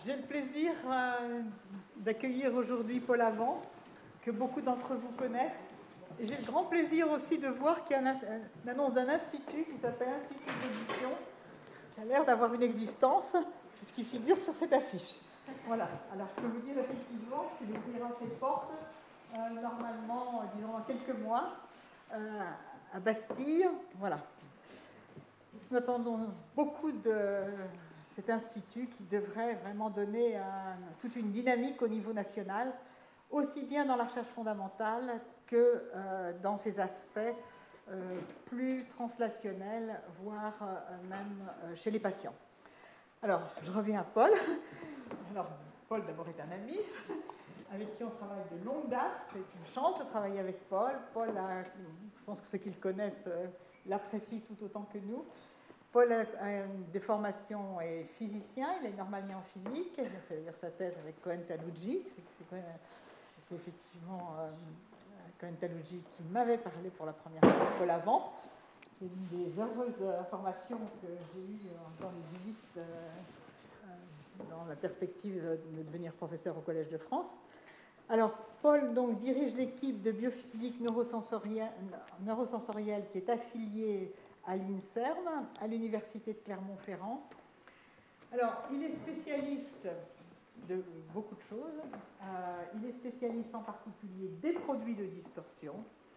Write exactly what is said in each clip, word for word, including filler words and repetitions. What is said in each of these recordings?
j'ai le plaisir euh, d'accueillir aujourd'hui Paul Avant, que beaucoup d'entre vous connaissent. Et j'ai le grand plaisir aussi de voir qu'il y a une annonce d'un institut qui s'appelle Institut d'édition, qui a l'air d'avoir une existence, puisqu'il figure sur cette affiche. Voilà, alors je peux vous dire effectivement qu'il ouvrira ses portes, euh, normalement, disons, dans quelques mois, euh, à Bastille. Voilà. Nous attendons beaucoup de cet institut qui devrait vraiment donner un, toute une dynamique au niveau national, aussi bien dans la recherche fondamentale que euh, dans ses aspects euh, plus translationnels, voire euh, même euh, chez les patients. Alors, je reviens à Paul. Alors, Paul, d'abord, est un ami avec qui on travaille de longue date. C'est une chance de travailler avec Paul. Paul, a, je pense que ceux qui le connaissent euh, l'apprécient tout autant que nous. Paul a des formations est physicien, il est normalien en physique, il a fait d'ailleurs sa thèse avec Cohen Talouji, c'est, c'est, c'est effectivement euh, Cohen Talouji qui m'avait parlé pour la première fois de Paul Avant. C'est une des heureuses informations que j'ai eues dans les visites euh, euh, dans la perspective de devenir professeur au Collège de France. Alors, Paul donc, dirige l'équipe de biophysique neurosensorielle, neurosensorielle qui est affiliée à l'INSERM, à l'Université de Clermont-Ferrand. Alors, il est spécialiste de beaucoup de choses. Euh, il est spécialiste en particulier des produits de distorsion.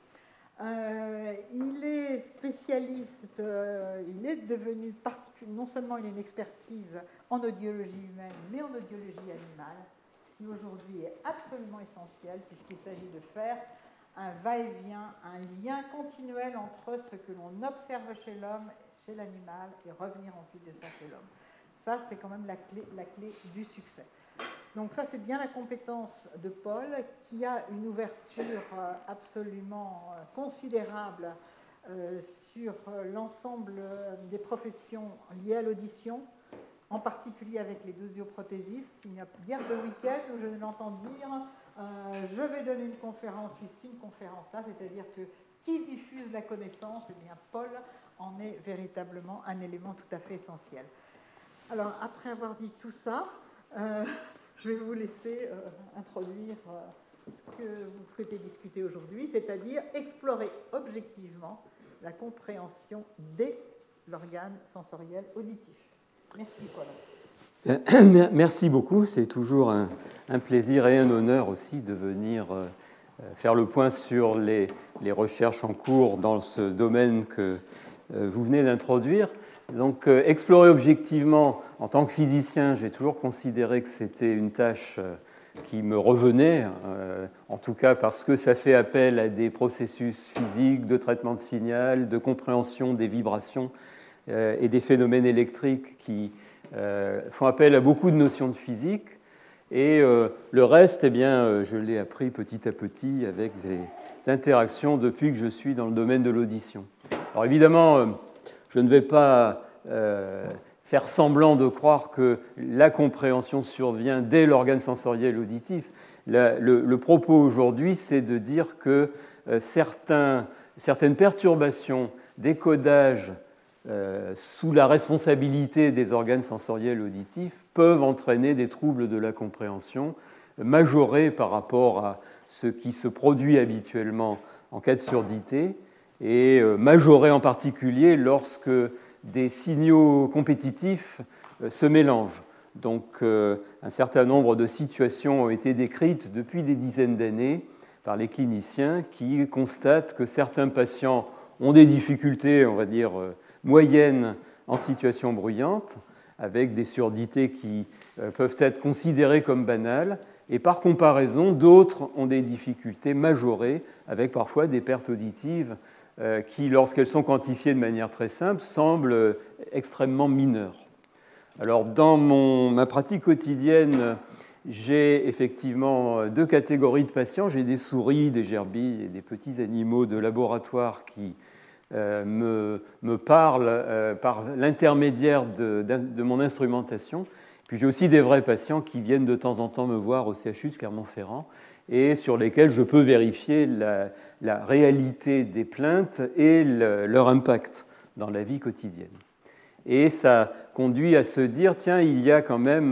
Euh, il est spécialiste, euh, il est devenu particulier, non seulement il a une expertise en audiologie humaine, mais en audiologie animale, ce qui aujourd'hui est absolument essentiel puisqu'il s'agit de faire un va-et-vient, un lien continuel entre ce que l'on observe chez l'homme, chez l'animal, et revenir ensuite de ça chez l'homme. Ça, c'est quand même la clé, la clé du succès. Donc ça, c'est bien la compétence de Paul, qui a une ouverture absolument considérable sur l'ensemble des professions liées à l'audition, en particulier avec les audioprothésistes. Il n'y a guère de week-end où je l'entends dire euh, je vais donner une conférence ici, une conférence là, c'est-à-dire que qui diffuse la connaissance, eh bien Paul en est véritablement un élément tout à fait essentiel. Alors, après avoir dit tout ça, euh, je vais vous laisser euh, introduire euh, ce que vous souhaitez discuter aujourd'hui, c'est-à-dire explorer objectivement la compréhension des organes sensoriels auditifs. Merci, Paul. Merci beaucoup, c'est toujours un, un plaisir et un honneur aussi de venir euh, faire le point sur les, les recherches en cours dans ce domaine que euh, vous venez d'introduire. Donc, euh, explorer objectivement, en tant que physicien, j'ai toujours considéré que c'était une tâche euh, qui me revenait, euh, en tout cas parce que ça fait appel à des processus physiques de traitement de signal, de compréhension des vibrations euh, et des phénomènes électriques qui Euh, font appel à beaucoup de notions de physique, et euh, le reste, eh bien, euh, je l'ai appris petit à petit avec des interactions depuis que je suis dans le domaine de l'audition. Alors évidemment, euh, je ne vais pas euh, faire semblant de croire que la compréhension survient dès l'organe sensoriel auditif. La, le, le propos aujourd'hui, c'est de dire que euh, certains, certaines perturbations des codages Euh, sous la responsabilité des organes sensoriels auditifs peuvent entraîner des troubles de la compréhension majorés par rapport à ce qui se produit habituellement en cas de surdité et euh, majorés en particulier lorsque des signaux compétitifs euh, se mélangent. Donc euh, un certain nombre de situations ont été décrites depuis des dizaines d'années par les cliniciens qui constatent que certains patients ont des difficultés, on va dire, euh, moyennes en situation bruyante, avec des surdités qui euh, peuvent être considérées comme banales, et par comparaison, d'autres ont des difficultés majorées, avec parfois des pertes auditives euh, qui, lorsqu'elles sont quantifiées de manière très simple, semblent extrêmement mineures. Alors, dans mon, ma pratique quotidienne, j'ai effectivement deux catégories de patients. J'ai des souris, des gerbilles et des petits animaux de laboratoire qui Euh, me, me parle euh, par l'intermédiaire de, de, de mon instrumentation. Puis j'ai aussi des vrais patients qui viennent de temps en temps me voir au C H U de Clermont-Ferrand et sur lesquels je peux vérifier la, la réalité des plaintes et le, leur impact dans la vie quotidienne. Et ça conduit à se dire, tiens, il y a quand même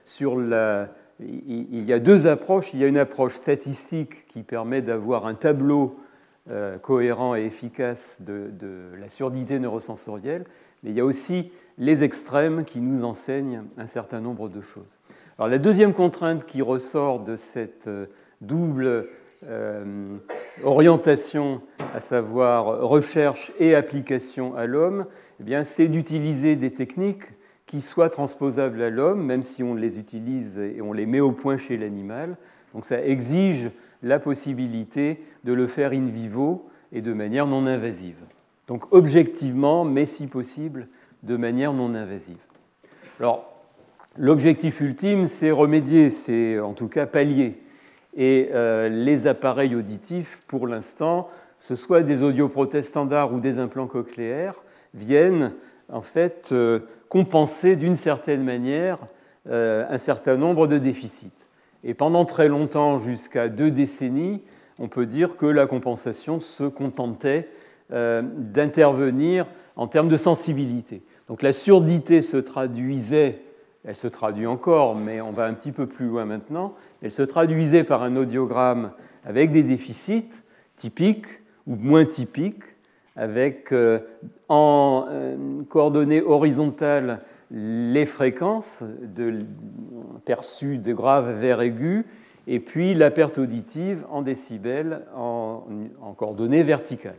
sur la... Il y a deux approches. Il y a une approche statistique qui permet d'avoir un tableau euh, cohérent et efficace de, de la surdité neurosensorielle, mais il y a aussi les extrêmes qui nous enseignent un certain nombre de choses. Alors, la deuxième contrainte qui ressort de cette double euh, orientation, à savoir recherche et application à l'homme, eh bien, c'est d'utiliser des techniques qui soient transposables à l'homme, même si on les utilise et on les met au point chez l'animal. Donc ça exige la possibilité de le faire in vivo et de manière non invasive. Donc objectivement, mais si possible, de manière non invasive. Alors, l'objectif ultime, c'est remédier, c'est en tout cas pallier. Et euh, les appareils auditifs, pour l'instant, ce soit des audioprothèses standards ou des implants cochléaires, viennent en fait euh, compenser d'une certaine manière euh, un certain nombre de déficits. Et pendant très longtemps, jusqu'à deux décennies, on peut dire que la compensation se contentait euh, d'intervenir en termes de sensibilité. Donc la surdité se traduisait, elle se traduit encore, mais on va un petit peu plus loin maintenant, elle se traduisait par un audiogramme avec des déficits typiques ou moins typiques, avec euh, en euh, coordonnées horizontales les fréquences de, perçues de graves vers aigus, et puis la perte auditive en décibels en, en coordonnées verticales.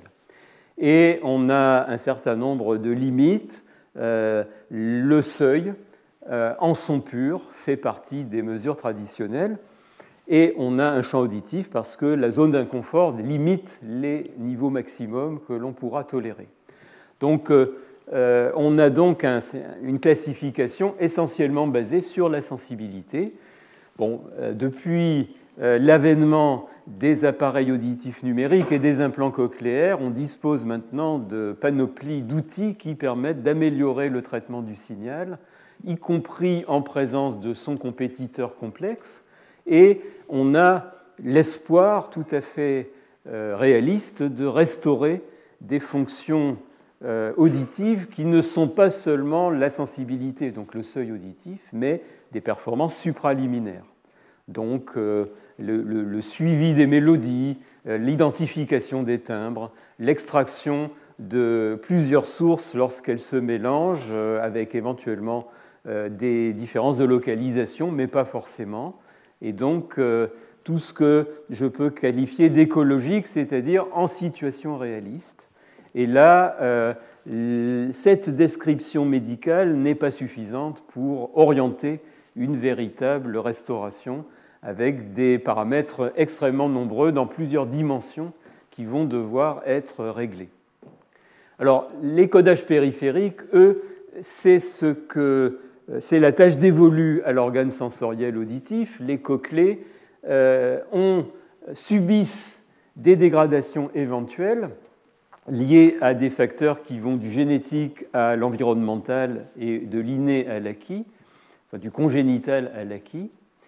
Et on a un certain nombre de limites. Euh, le seuil, euh, en son pur, fait partie des mesures traditionnelles. Et on a un champ auditif parce que la zone d'inconfort limite les niveaux maximums que l'on pourra tolérer. Donc, euh, on a donc un, une classification essentiellement basée sur la sensibilité. Bon, euh, depuis euh, l'avènement des appareils auditifs numériques et des implants cochléaires, on dispose maintenant de panoplies d'outils qui permettent d'améliorer le traitement du signal, y compris en présence de sons compétiteurs complexes. Et on a l'espoir tout à fait euh, réaliste de restaurer des fonctions euh, auditives qui ne sont pas seulement la sensibilité, donc le seuil auditif, mais des performances supraliminaires. Donc euh, le, le, le suivi des mélodies, euh, l'identification des timbres, l'extraction de plusieurs sources lorsqu'elles se mélangent, euh, avec éventuellement euh, des différences de localisation, mais pas forcément. Et donc, euh, tout ce que je peux qualifier d'écologique, c'est-à-dire en situation réaliste. Et là, euh, cette description médicale n'est pas suffisante pour orienter une véritable restauration avec des paramètres extrêmement nombreux dans plusieurs dimensions qui vont devoir être réglés. Alors, les codages périphériques, eux, c'est ce que... C'est la tâche dévolue à l'organe sensoriel auditif. Les cochlées euh, ont, subissent des dégradations éventuelles liées à des facteurs qui vont du génétique à l'environnemental et de l'inné à l'acquis, enfin du congénital à l'acquis.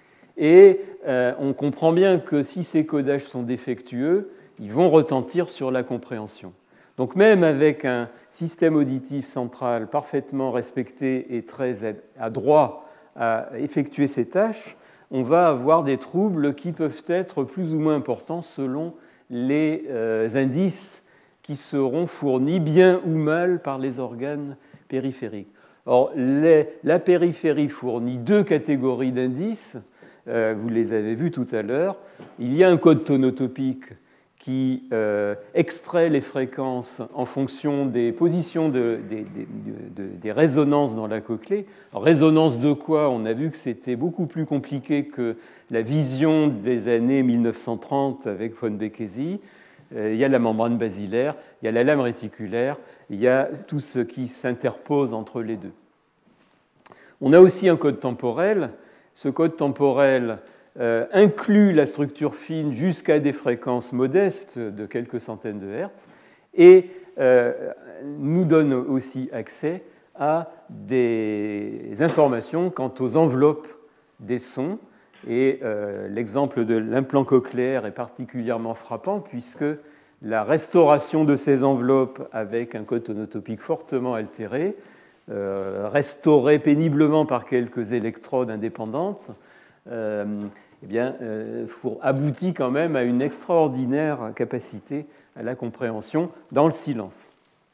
Et euh, on comprend bien que si ces codages sont défectueux, ils vont retentir sur la compréhension. Donc même avec un système auditif central parfaitement respecté et très adroit à effectuer ces tâches, on va avoir des troubles qui peuvent être plus ou moins importants selon les euh, indices qui seront fournis bien ou mal par les organes périphériques. Or, les, la périphérie fournit deux catégories d'indices, euh, vous les avez vus tout à l'heure. Il y a un code tonotopique qui euh, extrait les fréquences en fonction des positions de, des, des, de, des résonances dans la cochlée. Alors, résonance de quoi? On a vu que c'était beaucoup plus compliqué que la vision des années mille neuf cent trente avec von Békésy. Euh, il y a la membrane basilaire, il y a la lame réticulaire, il y a tout ce qui s'interpose entre les deux. On a aussi un code temporel. Ce code temporel Euh, inclut la structure fine jusqu'à des fréquences modestes de quelques centaines de hertz et euh, nous donne aussi accès à des informations quant aux enveloppes des sons. Et euh, l'exemple de l'implant cochléaire est particulièrement frappant puisque la restauration de ces enveloppes avec un code tonotopique fortement altéré euh, restaurée péniblement par quelques électrodes indépendantes, euh, eh bien, euh, aboutit quand même à une extraordinaire capacité à la compréhension dans le silence.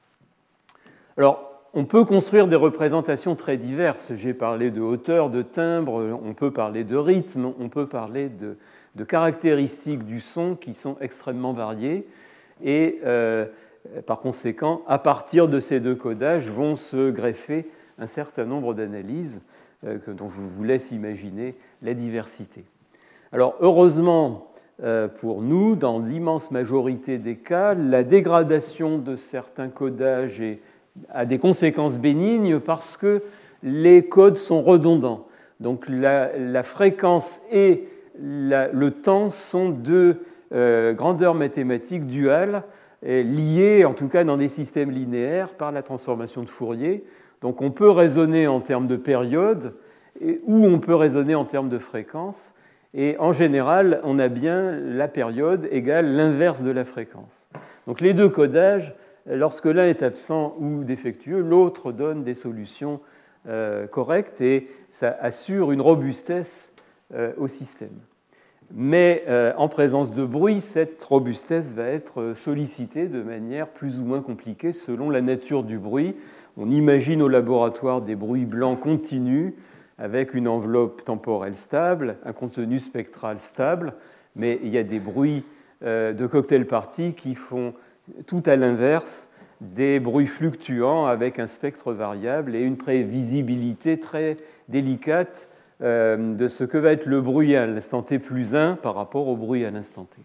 Alors, on peut construire des représentations très diverses. J'ai parlé de hauteur, de timbre, on peut parler de rythme, on peut parler de, de caractéristiques du son qui sont extrêmement variées. Et euh, par conséquent, à partir de ces deux codages vont se greffer un certain nombre d'analyses euh, dont je vous laisse imaginer la diversité. Alors, heureusement euh, pour nous, dans l'immense majorité des cas, la dégradation de certains codages est a des conséquences bénignes parce que les codes sont redondants. Donc la, la fréquence et la, le temps sont deux euh, grandeurs mathématiques duales liées, en tout cas dans des systèmes linéaires, par la transformation de Fourier. Donc on peut raisonner en termes de période et, ou on peut raisonner en termes de fréquence. Et en général, on a bien la période égale l'inverse de la fréquence. Donc les deux codages, lorsque l'un est absent ou défectueux, l'autre donne des solutions euh, correctes et ça assure une robustesse euh, au système. Mais euh, en présence de bruit, cette robustesse va être sollicitée de manière plus ou moins compliquée selon la nature du bruit. On imagine au laboratoire des bruits blancs continus avec une enveloppe temporelle stable, un contenu spectral stable, mais il y a des bruits euh, de cocktail party qui font tout à l'inverse, des bruits fluctuants avec un spectre variable et une prévisibilité très délicate euh, de ce que va être le bruit à l'instant t plus un par rapport au bruit à l'instant t.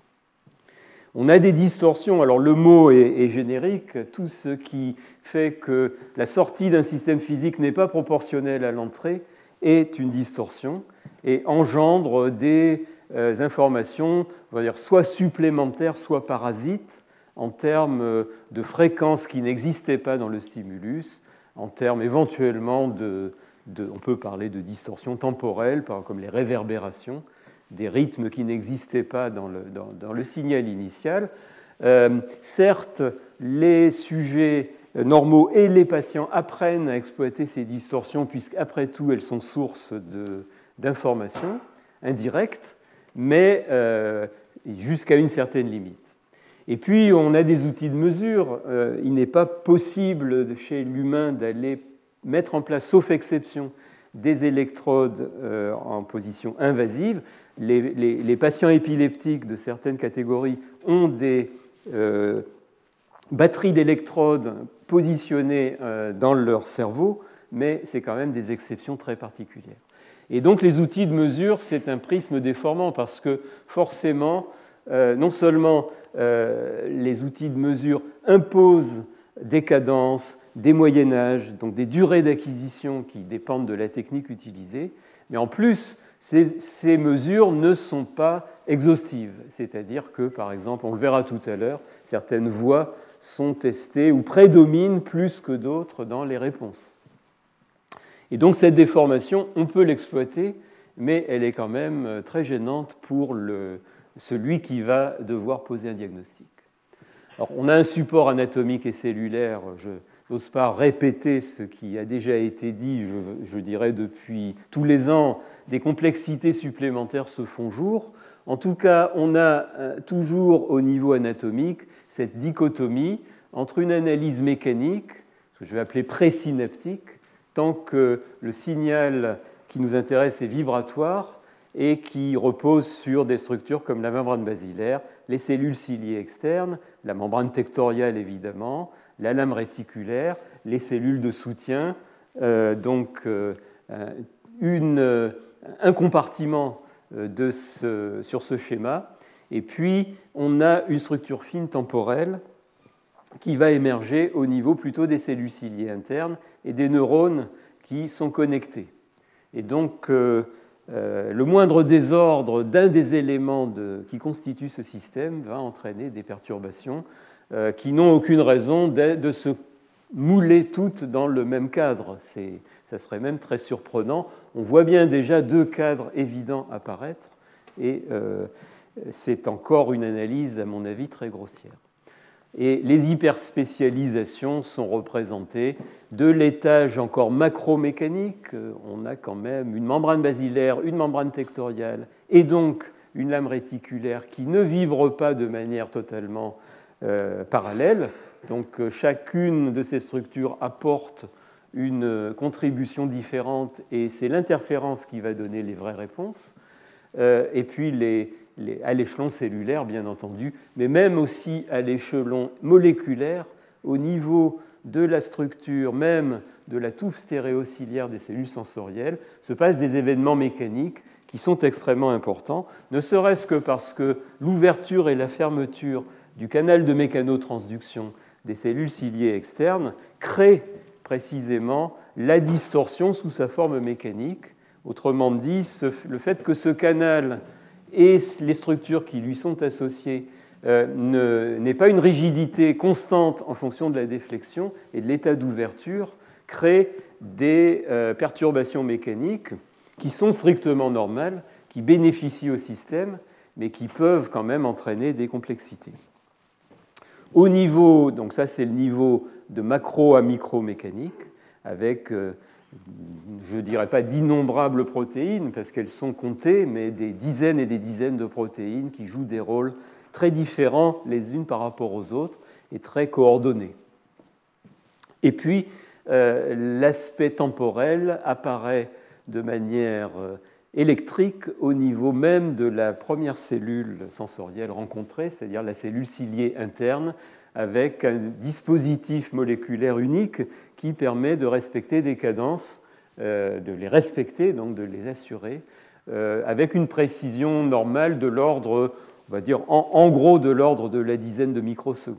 On a des distorsions, alors le mot est, est générique, tout ce qui fait que la sortie d'un système physique n'est pas proportionnelle à l'entrée est une distorsion et engendre des euh, informations, on va dire, soit supplémentaires, soit parasites, en termes de fréquences qui n'existaient pas dans le stimulus, en termes éventuellement de, de on peut parler de distorsions temporelles, comme les réverbérations, des rythmes qui n'existaient pas dans le, dans, dans le signal initial. Euh, certes, les sujets normaux et les patients apprennent à exploiter ces distorsions, puisqu'après tout, elles sont source de, d'informations indirectes, mais euh, jusqu'à une certaine limite. Et puis, on a des outils de mesure. Euh, il n'est pas possible chez l'humain d'aller mettre en place, sauf exception, des électrodes euh, en position invasive. Les, les, les patients épileptiques de certaines catégories ont des euh, batteries d'électrodes positionnées euh, dans leur cerveau, mais c'est quand même des exceptions très particulières. Et donc, les outils de mesure, c'est un prisme déformant parce que forcément, Euh, non seulement euh, les outils de mesure imposent des cadences, des moyennages, donc des durées d'acquisition qui dépendent de la technique utilisée, mais en plus, ces, ces mesures ne sont pas exhaustives. C'est-à-dire que, par exemple, on le verra tout à l'heure, certaines voies sont testées ou prédominent plus que d'autres dans les réponses. Et donc cette déformation, on peut l'exploiter, mais elle est quand même très gênante pour le celui qui va devoir poser un diagnostic. Alors, on a un support anatomique et cellulaire, je n'ose pas répéter ce qui a déjà été dit, je, je dirais depuis tous les ans, des complexités supplémentaires se font jour. En tout cas, on a toujours au niveau anatomique cette dichotomie entre une analyse mécanique, ce que je vais appeler présynaptique, tant que le signal qui nous intéresse est vibratoire, et qui repose sur des structures comme la membrane basilaire, les cellules ciliées externes, la membrane tectoriale évidemment, la lame réticulaire, les cellules de soutien, euh, donc euh, une, euh, un compartiment de ce, sur ce schéma, et puis on a une structure fine temporelle qui va émerger au niveau plutôt des cellules ciliées internes et des neurones qui sont connectés. Et donc, euh, Euh, le moindre désordre d'un des éléments de, qui constituent ce système va entraîner des perturbations euh, qui n'ont aucune raison de, de se mouler toutes dans le même cadre. C'est, ça serait même très surprenant. On voit bien déjà deux cadres évidents apparaître et euh, c'est encore une analyse, à mon avis, très grossière. Et les hyperspécialisations sont représentées de l'étage encore macromécanique. On a quand même une membrane basilaire, une membrane tectoriale, et donc une lame réticulaire qui ne vibre pas de manière totalement euh, parallèle. Donc chacune de ces structures apporte une contribution différente et c'est l'interférence qui va donner les vraies réponses. Euh, et puis les, les, à l'échelon cellulaire, bien entendu, mais même aussi à l'échelon moléculaire, au niveau de la structure même de la touffe stéréociliaire des cellules sensorielles, se passent des événements mécaniques qui sont extrêmement importants, ne serait-ce que parce que l'ouverture et la fermeture du canal de mécanotransduction des cellules ciliées externes créent précisément la distorsion sous sa forme mécanique. Autrement dit, ce, le fait que ce canal et les structures qui lui sont associées euh, ne, n'aient pas une rigidité constante en fonction de la déflexion et de l'état d'ouverture crée des euh, perturbations mécaniques qui sont strictement normales, qui bénéficient au système, mais qui peuvent quand même entraîner des complexités. Au niveau, donc ça c'est le niveau de macro à micro mécanique, avec, euh, je ne dirais pas d'innombrables protéines, parce qu'elles sont comptées, mais des dizaines et des dizaines de protéines qui jouent des rôles très différents les unes par rapport aux autres et très coordonnés. Et puis, euh, l'aspect temporel apparaît de manière euh, électrique au niveau même de la première cellule sensorielle rencontrée, c'est-à-dire la cellule ciliée interne, avec un dispositif moléculaire unique qui permet de respecter des cadences, euh, de les respecter, donc de les assurer, euh, avec une précision normale de l'ordre, on va dire en, en gros de l'ordre de la dizaine de microsecondes,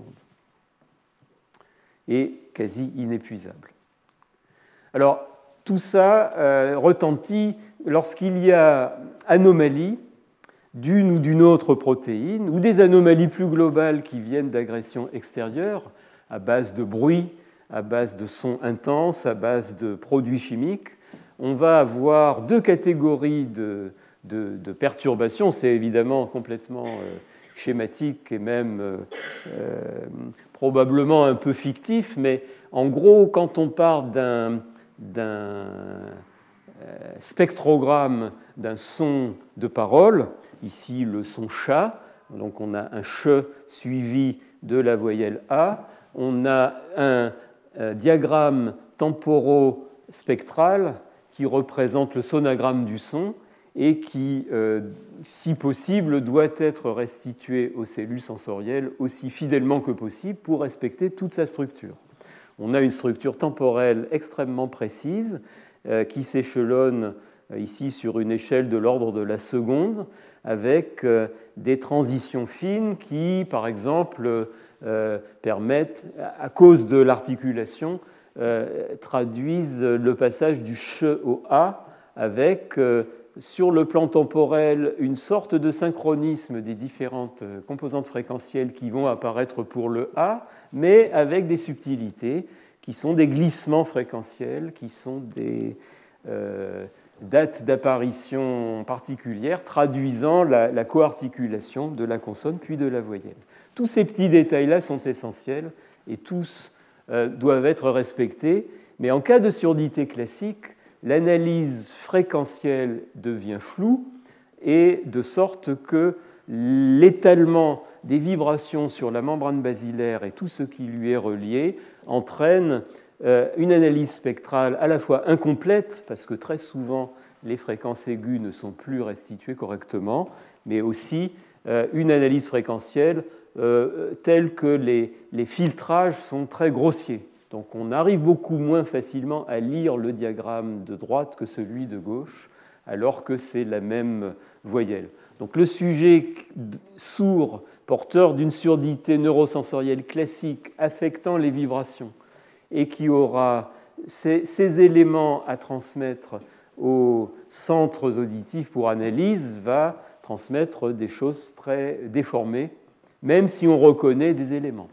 et quasi inépuisable. Alors, tout ça euh, retentit lorsqu'il y a anomalie d'une ou d'une autre protéine, ou des anomalies plus globales qui viennent d'agressions extérieures, à base de bruit, à base de sons intenses, à base de produits chimiques. On va avoir deux catégories de, de, de perturbations. C'est évidemment complètement euh, schématique et même euh, euh, probablement un peu fictif, mais en gros, quand on parle d'un, d'un spectrogramme d'un son de parole, ici le son chat, donc on a un ch suivi de la voyelle A, on a un, un diagramme temporo-spectral qui représente le sonogramme du son et qui, euh, si possible, doit être restitué aux cellules sensorielles aussi fidèlement que possible pour respecter toute sa structure. On a une structure temporelle extrêmement précise euh, qui s'échelonne euh, ici sur une échelle de l'ordre de la seconde, avec euh, des transitions fines qui, par exemple, euh, permettent, à cause de l'articulation, euh, traduisent le passage du ch au a, avec, euh, sur le plan temporel, une sorte de synchronisme des différentes composantes fréquentielles qui vont apparaître pour le a, mais avec des subtilités qui sont des glissements fréquentiels, qui sont des euh, dates d'apparition particulières traduisant la, la coarticulation de la consonne puis de la voyelle. Tous ces petits détails-là sont essentiels et tous euh, doivent être respectés, mais en cas de surdité classique, l'analyse fréquentielle devient floue et de sorte que l'étalement des vibrations sur la membrane basilaire et tout ce qui lui est relié entraîne une analyse spectrale à la fois incomplète, parce que très souvent les fréquences aiguës ne sont plus restituées correctement, mais aussi une analyse fréquentielle telle que les, les filtrages sont très grossiers. Donc on arrive beaucoup moins facilement à lire le diagramme de droite que celui de gauche, alors que c'est la même voyelle. Donc le sujet sourd, porteur d'une surdité neurosensorielle classique affectant les vibrations, et qui aura ces, ces éléments à transmettre aux centres auditifs pour analyse, va transmettre des choses très déformées, même si on reconnaît des éléments.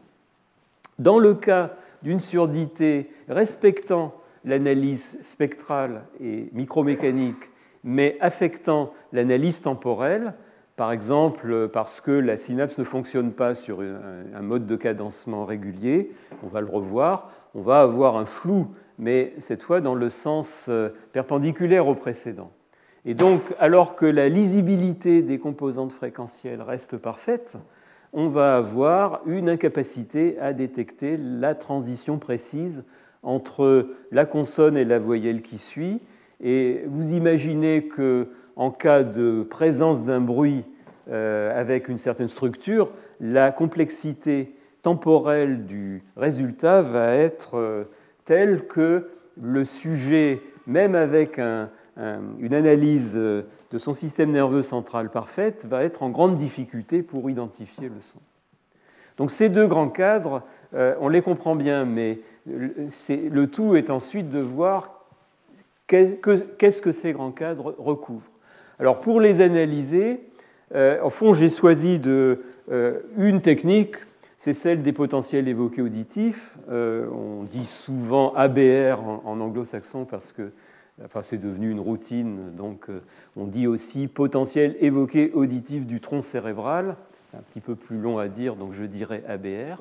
Dans le cas d'une surdité respectant l'analyse spectrale et micromécanique, mais affectant l'analyse temporelle, par exemple parce que la synapse ne fonctionne pas sur un mode de cadencement régulier, on va le revoir, on va avoir un flou, mais cette fois dans le sens perpendiculaire au précédent. Et donc, alors que la lisibilité des composantes fréquentielles reste parfaite, on va avoir une incapacité à détecter la transition précise entre la consonne et la voyelle qui suit. Et vous imaginez qu'en cas de présence d'un bruit euh, avec une certaine structure, la complexité temporelle du résultat va être euh, telle que le sujet, même avec un, un, une analyse de son système nerveux central parfaite, va être en grande difficulté pour identifier le son. Donc ces deux grands cadres, euh, on les comprend bien, mais le tout est ensuite de voir qu'est-ce que ces grands cadres recouvrent. Alors pour les analyser, euh, au fond j'ai choisi de, euh, une technique, c'est celle des potentiels évoqués auditifs. Euh, on dit souvent A B R en, en anglo-saxon parce que enfin, c'est devenu une routine, donc euh, on dit aussi potentiel évoqué auditif du tronc cérébral, c'est un petit peu plus long à dire, donc je dirais A B R.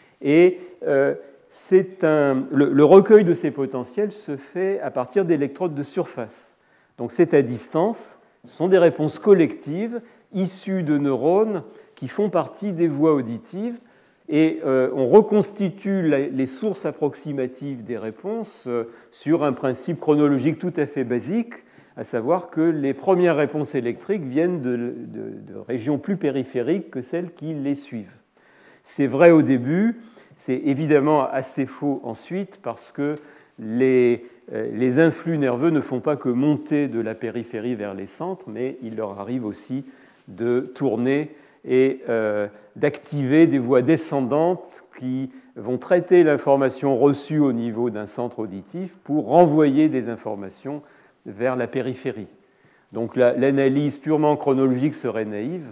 Et euh, c'est un, le, le recueil de ces potentiels se fait à partir d'électrodes de surface. Donc c'est à distance, ce sont des réponses collectives issues de neurones qui font partie des voies auditives, et euh, on reconstitue la, les sources approximatives des réponses euh, sur un principe chronologique tout à fait basique, à savoir que les premières réponses électriques viennent de, de, de régions plus périphériques que celles qui les suivent. C'est vrai au début, c'est évidemment assez faux ensuite parce que les, les influx nerveux ne font pas que monter de la périphérie vers les centres, mais il leur arrive aussi de tourner et euh, d'activer des voies descendantes qui vont traiter l'information reçue au niveau d'un centre auditif pour renvoyer des informations vers la périphérie. Donc la, l'analyse purement chronologique serait naïve,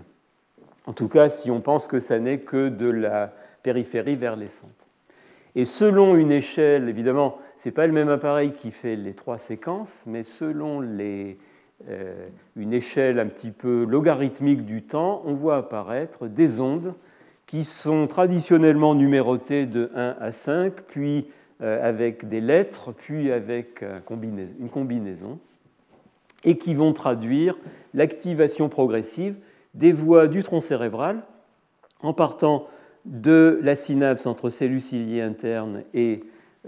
en tout cas si on pense que ça n'est que de la périphérie vers les centres. Et selon une échelle, évidemment, ce n'est pas le même appareil qui fait les trois séquences, mais selon les, euh, une échelle un petit peu logarithmique du temps, on voit apparaître des ondes qui sont traditionnellement numérotées de un à cinq, puis euh, avec des lettres, puis avec un combinaison, une combinaison, et qui vont traduire l'activation progressive des voies du tronc cérébral en partant de la synapse entre cellules ciliées internes et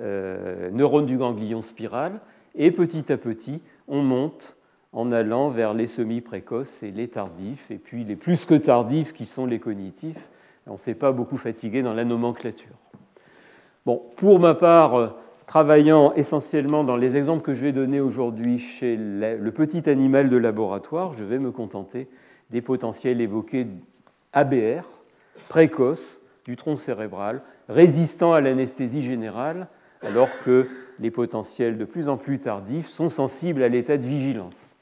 euh, neurones du ganglion spiral, et petit à petit, on monte en allant vers les semi-précoces et les tardifs, et puis les plus que tardifs qui sont les cognitifs. On ne s'est pas beaucoup fatigué dans la nomenclature. Bon, pour ma part, travaillant essentiellement dans les exemples que je vais donner aujourd'hui chez le petit animal de laboratoire, je vais me contenter des potentiels évoqués A B R, précoces, du tronc cérébral, résistants à l'anesthésie générale, alors que les potentiels de plus en plus tardifs sont sensibles à l'état de vigilance.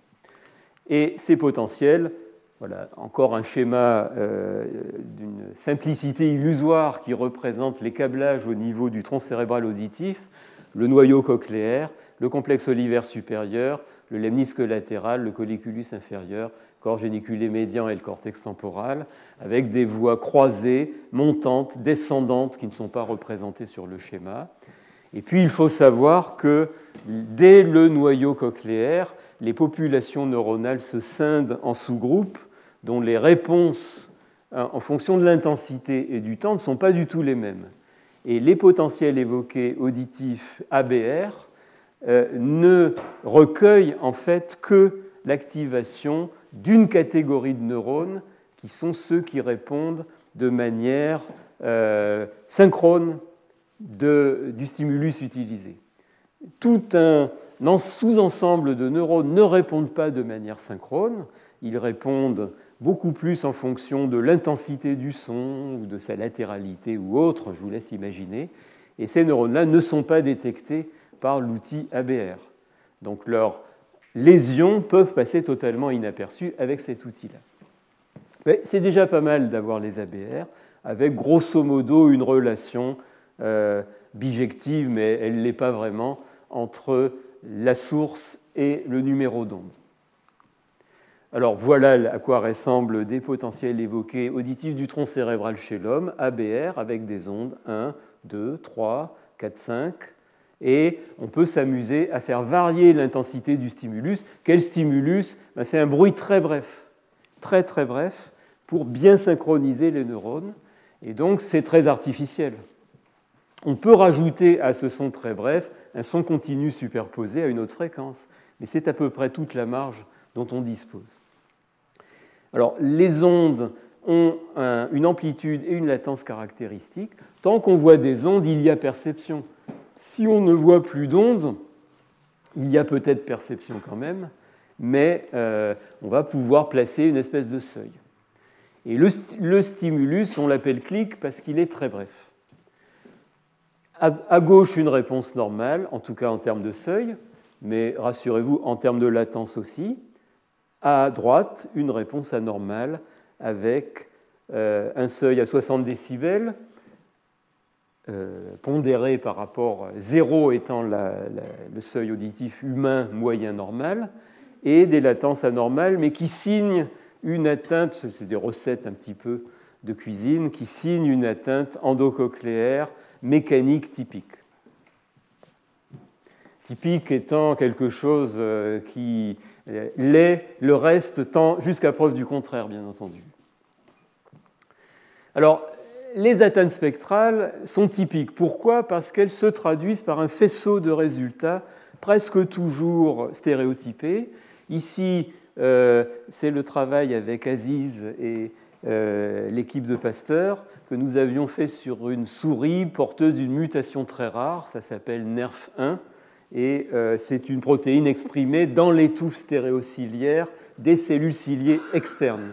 Et ces potentiels, voilà, encore un schéma euh, d'une simplicité illusoire qui représente les câblages au niveau du tronc cérébral auditif, le noyau cochléaire, le complexe olivaire supérieur, le lemnisque latéral, le colliculus inférieur, corps géniculé médian et le cortex temporal, avec des voies croisées, montantes, descendantes, qui ne sont pas représentées sur le schéma. Et puis, il faut savoir que dès le noyau cochléaire, les populations neuronales se scindent en sous-groupes dont les réponses, en fonction de l'intensité et du temps, ne sont pas du tout les mêmes. Et les potentiels évoqués auditifs A B R euh, ne recueillent en fait que l'activation d'une catégorie de neurones qui sont ceux qui répondent de manière euh, synchrone de, du stimulus utilisé. Tout un sous-ensemble de neurones ne répondent pas de manière synchrone, ils répondent beaucoup plus en fonction de l'intensité du son ou de sa latéralité ou autre, je vous laisse imaginer, et ces neurones-là ne sont pas détectés par l'outil A B R. Donc leurs lésions peuvent passer totalement inaperçues avec cet outil-là. Mais c'est déjà pas mal d'avoir les A B R, avec grosso modo une relation euh, bijective, mais elle ne l'est pas vraiment, entre la source et le numéro d'onde. Alors voilà à quoi ressemblent des potentiels évoqués auditifs du tronc cérébral chez l'homme, A B R, avec des ondes un, deux, trois, quatre, cinq. Et on peut s'amuser à faire varier l'intensité du stimulus. Quel stimulus? Ben, c'est un bruit très bref, très très bref, pour bien synchroniser les neurones. Et donc c'est très artificiel. On peut rajouter à ce son très bref un son continu superposé à une autre fréquence, mais c'est à peu près toute la marge dont on dispose. Alors, les ondes ont un, une amplitude et une latence caractéristiques. Tant qu'on voit des ondes, il y a perception. Si on ne voit plus d'ondes, il y a peut-être perception quand même, mais euh, on va pouvoir placer une espèce de seuil. Et le, le stimulus, on l'appelle clic parce qu'il est très bref. À, à gauche, une réponse normale, en tout cas en termes de seuil, mais rassurez-vous, en termes de latence aussi. À droite, une réponse anormale avec euh, un seuil à soixante décibels, euh, pondéré par rapport à zéro étant la, la, le seuil auditif humain moyen normal, et des latences anormales, mais qui signent une atteinte, c'est des recettes un petit peu de cuisine, qui signent une atteinte endocochléaire mécanique typique. Typique étant quelque chose qui l'est, le reste tend jusqu'à preuve du contraire, bien entendu. Alors, les atteintes spectrales sont typiques. Pourquoi? Parce qu'elles se traduisent par un faisceau de résultats presque toujours stéréotypés. Ici, euh, c'est le travail avec Aziz et euh, l'équipe de Pasteur que nous avions fait sur une souris porteuse d'une mutation très rare, ça s'appelle N E R F un, et euh, c'est une protéine exprimée dans l'étouffe stéréociliaire des cellules ciliées externes.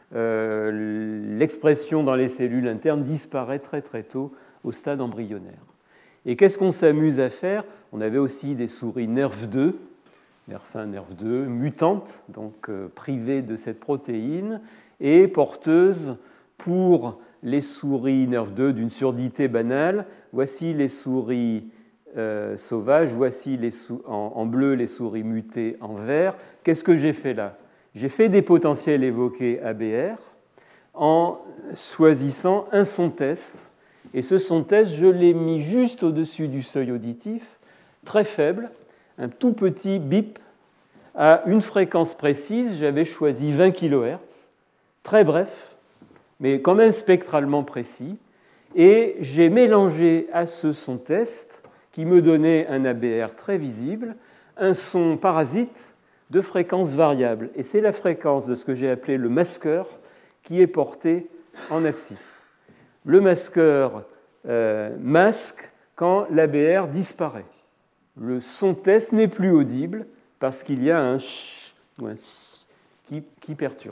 Euh, l'expression dans les cellules internes disparaît très très tôt au stade embryonnaire. Et qu'est-ce qu'on s'amuse à faire? On avait aussi des souris N E R F deux, N E R F un, N E R F deux, mutantes, donc euh, privées de cette protéine, et porteuses pour les souris N E R F deux d'une surdité banale. Voici les souris euh, sauvages, voici les sou- en, en bleu les souris mutées en vert. Qu'est-ce que j'ai fait là? J'ai fait des potentiels évoqués A B R en choisissant un son test. Et ce son test, je l'ai mis juste au-dessus du seuil auditif, très faible, un tout petit bip à une fréquence précise. J'avais choisi vingt kilohertz, très bref, mais quand même spectralement précis. Et j'ai mélangé à ce son test, qui me donnait un A B R très visible, un son parasite de fréquence variable. Et c'est la fréquence de ce que j'ai appelé le masqueur qui est porté en abscisse. Le masqueur euh, masque quand l'A B R disparaît. Le son test n'est plus audible parce qu'il y a un ch ou un ch qui, qui perturbe.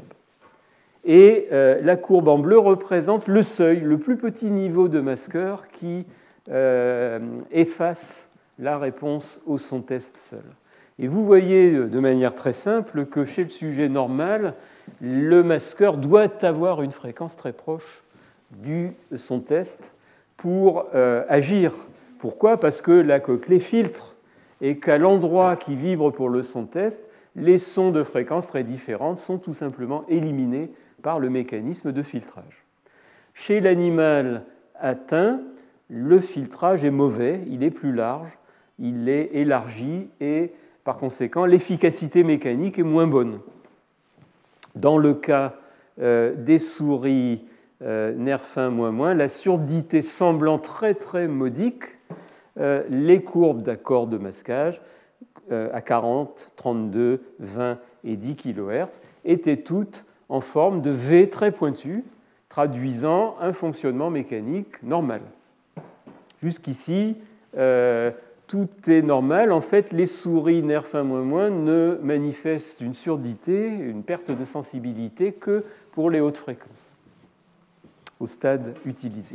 Et euh, la courbe en bleu représente le seuil, le plus petit niveau de masqueur qui euh, efface la réponse au son test seul. Et vous voyez de manière très simple que chez le sujet normal, le masqueur doit avoir une fréquence très proche du son test pour euh, agir. Pourquoi? Parce que la cochlée filtre et qu'à l'endroit qui vibre pour le son test, les sons de fréquences très différentes sont tout simplement éliminés par le mécanisme de filtrage. Chez l'animal atteint, le filtrage est mauvais, il est plus large, il est élargi et par conséquent, l'efficacité mécanique est moins bonne. Dans le cas euh, des souris euh, N E R F un moins moins, la surdité semblant très très modique, euh, les courbes d'accord de masquage euh, à quarante, trente-deux, vingt et dix kilohertz étaient toutes en forme de V très pointu, traduisant un fonctionnement mécanique normal. Jusqu'ici, euh, tout est normal. En fait, les souris N E R F un moins moins ne manifestent une surdité, une perte de sensibilité que pour les hautes fréquences, au stade utilisé.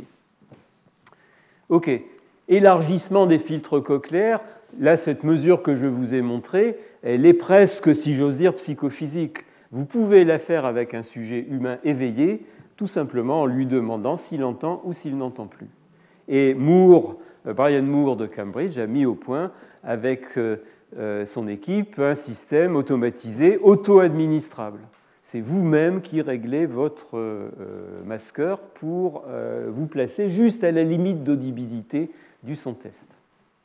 OK. Élargissement des filtres cochléaires. Là, cette mesure que je vous ai montrée, elle est presque, si j'ose dire, psychophysique. Vous pouvez la faire avec un sujet humain éveillé, tout simplement en lui demandant s'il entend ou s'il n'entend plus. Et Moore, Brian Moore de Cambridge a mis au point avec euh, son équipe un système automatisé, auto-administrable. C'est vous-même qui réglez votre euh, masqueur pour euh, vous placer juste à la limite d'audibilité du son test.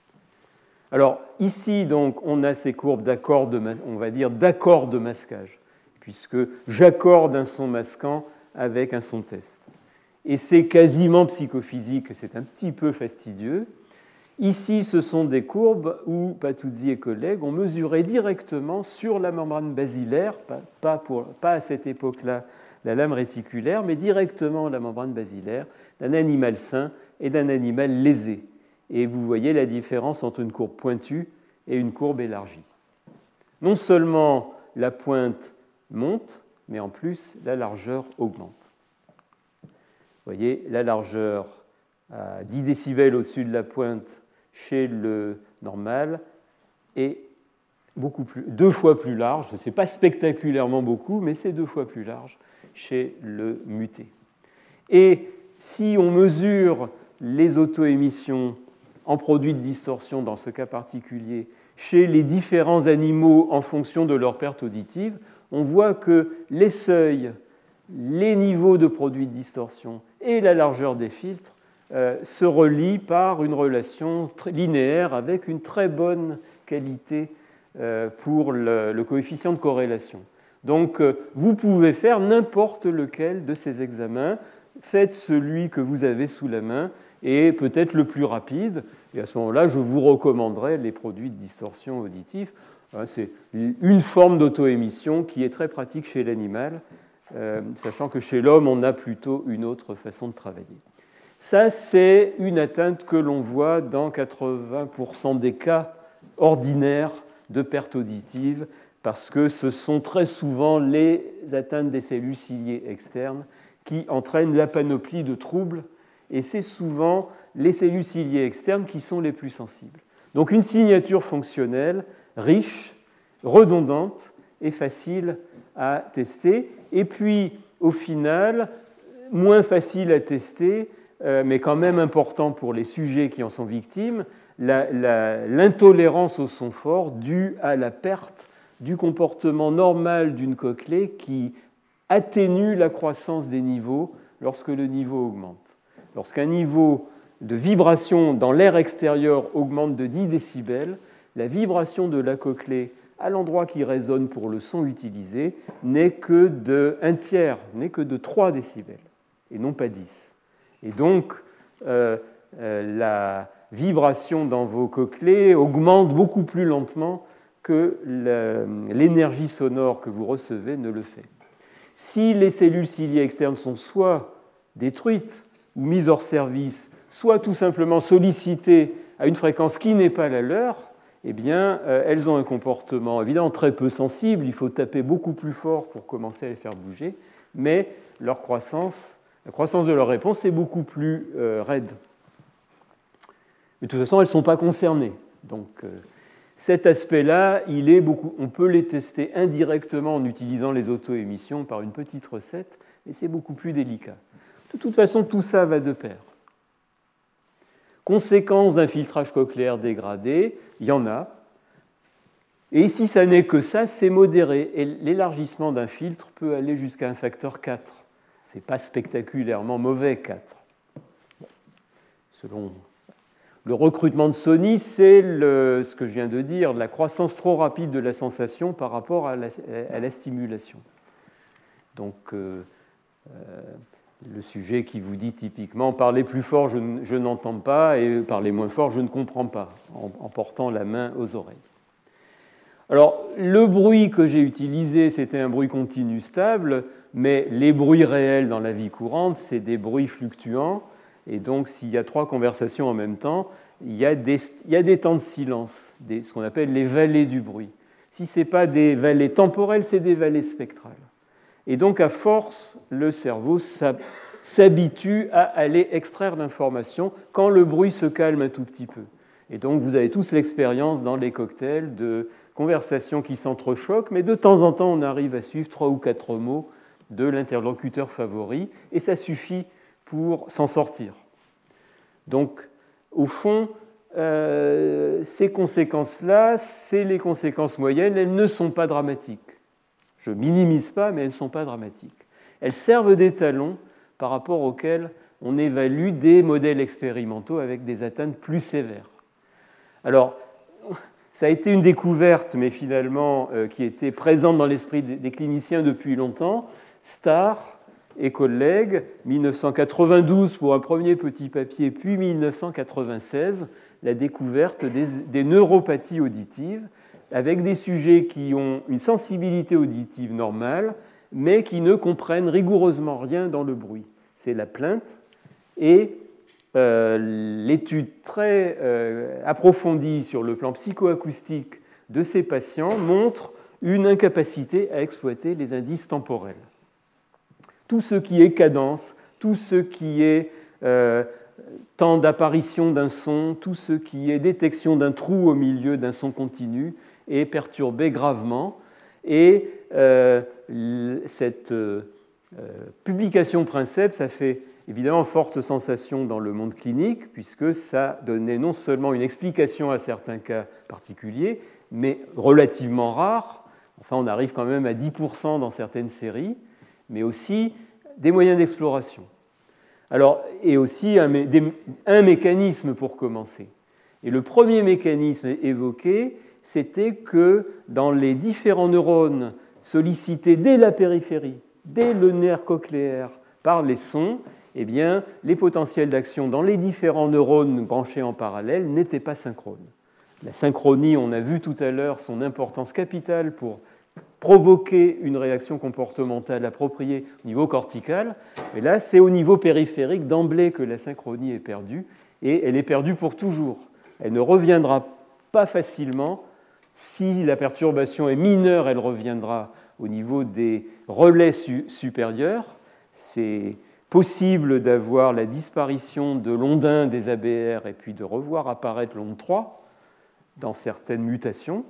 Alors ici, donc, on a ces courbes d'accord de, on va dire, d'accord de masquage, puisque j'accorde un son masquant avec un son test. Et c'est quasiment psychophysique, c'est un petit peu fastidieux. Ici, ce sont des courbes où Patuzzi et collègues ont mesuré directement sur la membrane basilaire, pas, pour, pas à cette époque-là la lame réticulaire, mais directement la membrane basilaire d'un animal sain et d'un animal lésé. Et vous voyez la différence entre une courbe pointue et une courbe élargie. Non seulement la pointe monte, mais en plus la largeur augmente. Vous voyez, la largeur à dix décibels au-dessus de la pointe chez le normal est beaucoup plus, deux fois plus large. Ce n'est pas spectaculairement beaucoup, mais c'est deux fois plus large chez le muté. Et si on mesure les auto-émissions en produits de distorsion, dans ce cas particulier, chez les différents animaux en fonction de leur perte auditive, on voit que les seuils, les niveaux de produits de distorsion et la largeur des filtres euh, se relient par une relation très linéaire avec une très bonne qualité euh, pour le, le coefficient de corrélation. Donc, euh, vous pouvez faire n'importe lequel de ces examens. Faites celui que vous avez sous la main et peut-être le plus rapide. Et à ce moment-là, je vous recommanderai les produits de distorsion auditive. C'est une forme d'auto-émission qui est très pratique chez l'animal, euh, sachant que chez l'homme, on a plutôt une autre façon de travailler. Ça, c'est une atteinte que l'on voit dans quatre-vingts pour cent des cas ordinaires de perte auditive, parce que ce sont très souvent les atteintes des cellules ciliées externes qui entraînent la panoplie de troubles, et c'est souvent les cellules ciliées externes qui sont les plus sensibles. Donc une signature fonctionnelle riche, redondante et facile à tester, et puis au final, moins facile à tester, euh, mais quand même important pour les sujets qui en sont victimes, la, la, l'intolérance au son fort due à la perte du comportement normal d'une cochlée qui atténue la croissance des niveaux lorsque le niveau augmente. Lorsqu'un niveau de vibration dans l'air extérieur augmente de dix décibels, la vibration de la cochlée à l'endroit qui résonne pour le son utilisé n'est que de un tiers, n'est que de trois décibels, et non pas dix. Et donc, euh, euh, la vibration dans vos cochlées augmente beaucoup plus lentement que la, l'énergie sonore que vous recevez ne le fait. Si les cellules ciliées externes sont soit détruites ou mises hors service, soit tout simplement sollicitées à une fréquence qui n'est pas la leur, eh bien, euh, elles ont un comportement évidemment très peu sensible, il faut taper beaucoup plus fort pour commencer à les faire bouger, mais leur croissance, la croissance de leur réponse est beaucoup plus euh, raide. Mais de toute façon, elles ne sont pas concernées. Donc, euh, cet aspect-là, il est beaucoup, on peut les tester indirectement en utilisant les auto-émissions par une petite recette, et c'est beaucoup plus délicat. De toute façon, tout ça va de pair. Conséquence d'un filtrage cochléaire dégradé, il y en a. Et si ça n'est que ça, c'est modéré. Et l'élargissement d'un filtre peut aller jusqu'à un facteur quatre. Ce n'est pas spectaculairement mauvais, quatre. Selon le recrutement de Sony, c'est le, ce que je viens de dire, la croissance trop rapide de la sensation par rapport à la, à la stimulation. Donc, euh, euh, le sujet qui vous dit typiquement « parlez plus fort, je, je n'entends pas » et « parlez moins fort, je ne comprends pas » en, en portant la main aux oreilles. Alors, le bruit que j'ai utilisé, c'était un bruit continu stable, mais les bruits réels dans la vie courante, c'est des bruits fluctuants. Et donc, s'il y a trois conversations en même temps, il y a des, il y a des temps de silence, des, ce qu'on appelle les vallées du bruit. Si ce n'est pas des vallées temporelles, c'est des vallées spectrales. Et donc, à force, le cerveau s'habitue à aller extraire l'information quand le bruit se calme un tout petit peu. Et donc, vous avez tous l'expérience dans les cocktails de conversations qui s'entrechoquent, mais de temps en temps, on arrive à suivre trois ou quatre mots de l'interlocuteur favori, et ça suffit pour s'en sortir. Donc, au fond, euh, ces conséquences-là, c'est les conséquences moyennes, elles ne sont pas dramatiques. Je ne minimise pas, mais elles ne sont pas dramatiques. Elles servent d'étalon par rapport auxquels on évalue des modèles expérimentaux avec des atteintes plus sévères. Alors, ça a été une découverte, mais finalement, euh, qui était présente dans l'esprit des cliniciens depuis longtemps. Starr et collègues, mille neuf cent quatre-vingt-douze pour un premier petit papier, puis mille neuf cent quatre-vingt-seize, la découverte des, des neuropathies auditives, avec des sujets qui ont une sensibilité auditive normale, mais qui ne comprennent rigoureusement rien dans le bruit. C'est la plainte et euh, l'étude très euh, approfondie sur le plan psychoacoustique de ces patients montre une incapacité à exploiter les indices temporels. Tout ce qui est cadence, tout ce qui est euh, temps d'apparition d'un son, tout ce qui est détection d'un trou au milieu d'un son continu est perturbé gravement. Et euh, cette euh, publication Princeps a fait évidemment forte sensation dans le monde clinique, puisque ça donnait non seulement une explication à certains cas particuliers, mais relativement rares, enfin on arrive quand même à dix pour cent dans certaines séries, mais aussi des moyens d'exploration. Alors, et aussi un, des, un mécanisme pour commencer. Et le premier mécanisme évoqué, c'était que dans les différents neurones sollicités dès la périphérie, dès le nerf cochléaire, par les sons, eh bien, les potentiels d'action dans les différents neurones branchés en parallèle n'étaient pas synchrones. La synchronie, on a vu tout à l'heure son importance capitale pour provoquer une réaction comportementale appropriée au niveau cortical, mais là, c'est au niveau périphérique d'emblée que la synchronie est perdue, et elle est perdue pour toujours. Elle ne reviendra pas facilement. Si la perturbation est mineure, elle reviendra au niveau des relais su- supérieurs. C'est possible d'avoir la disparition de l'onde un des A B R et puis de revoir apparaître l'onde trois dans certaines mutations,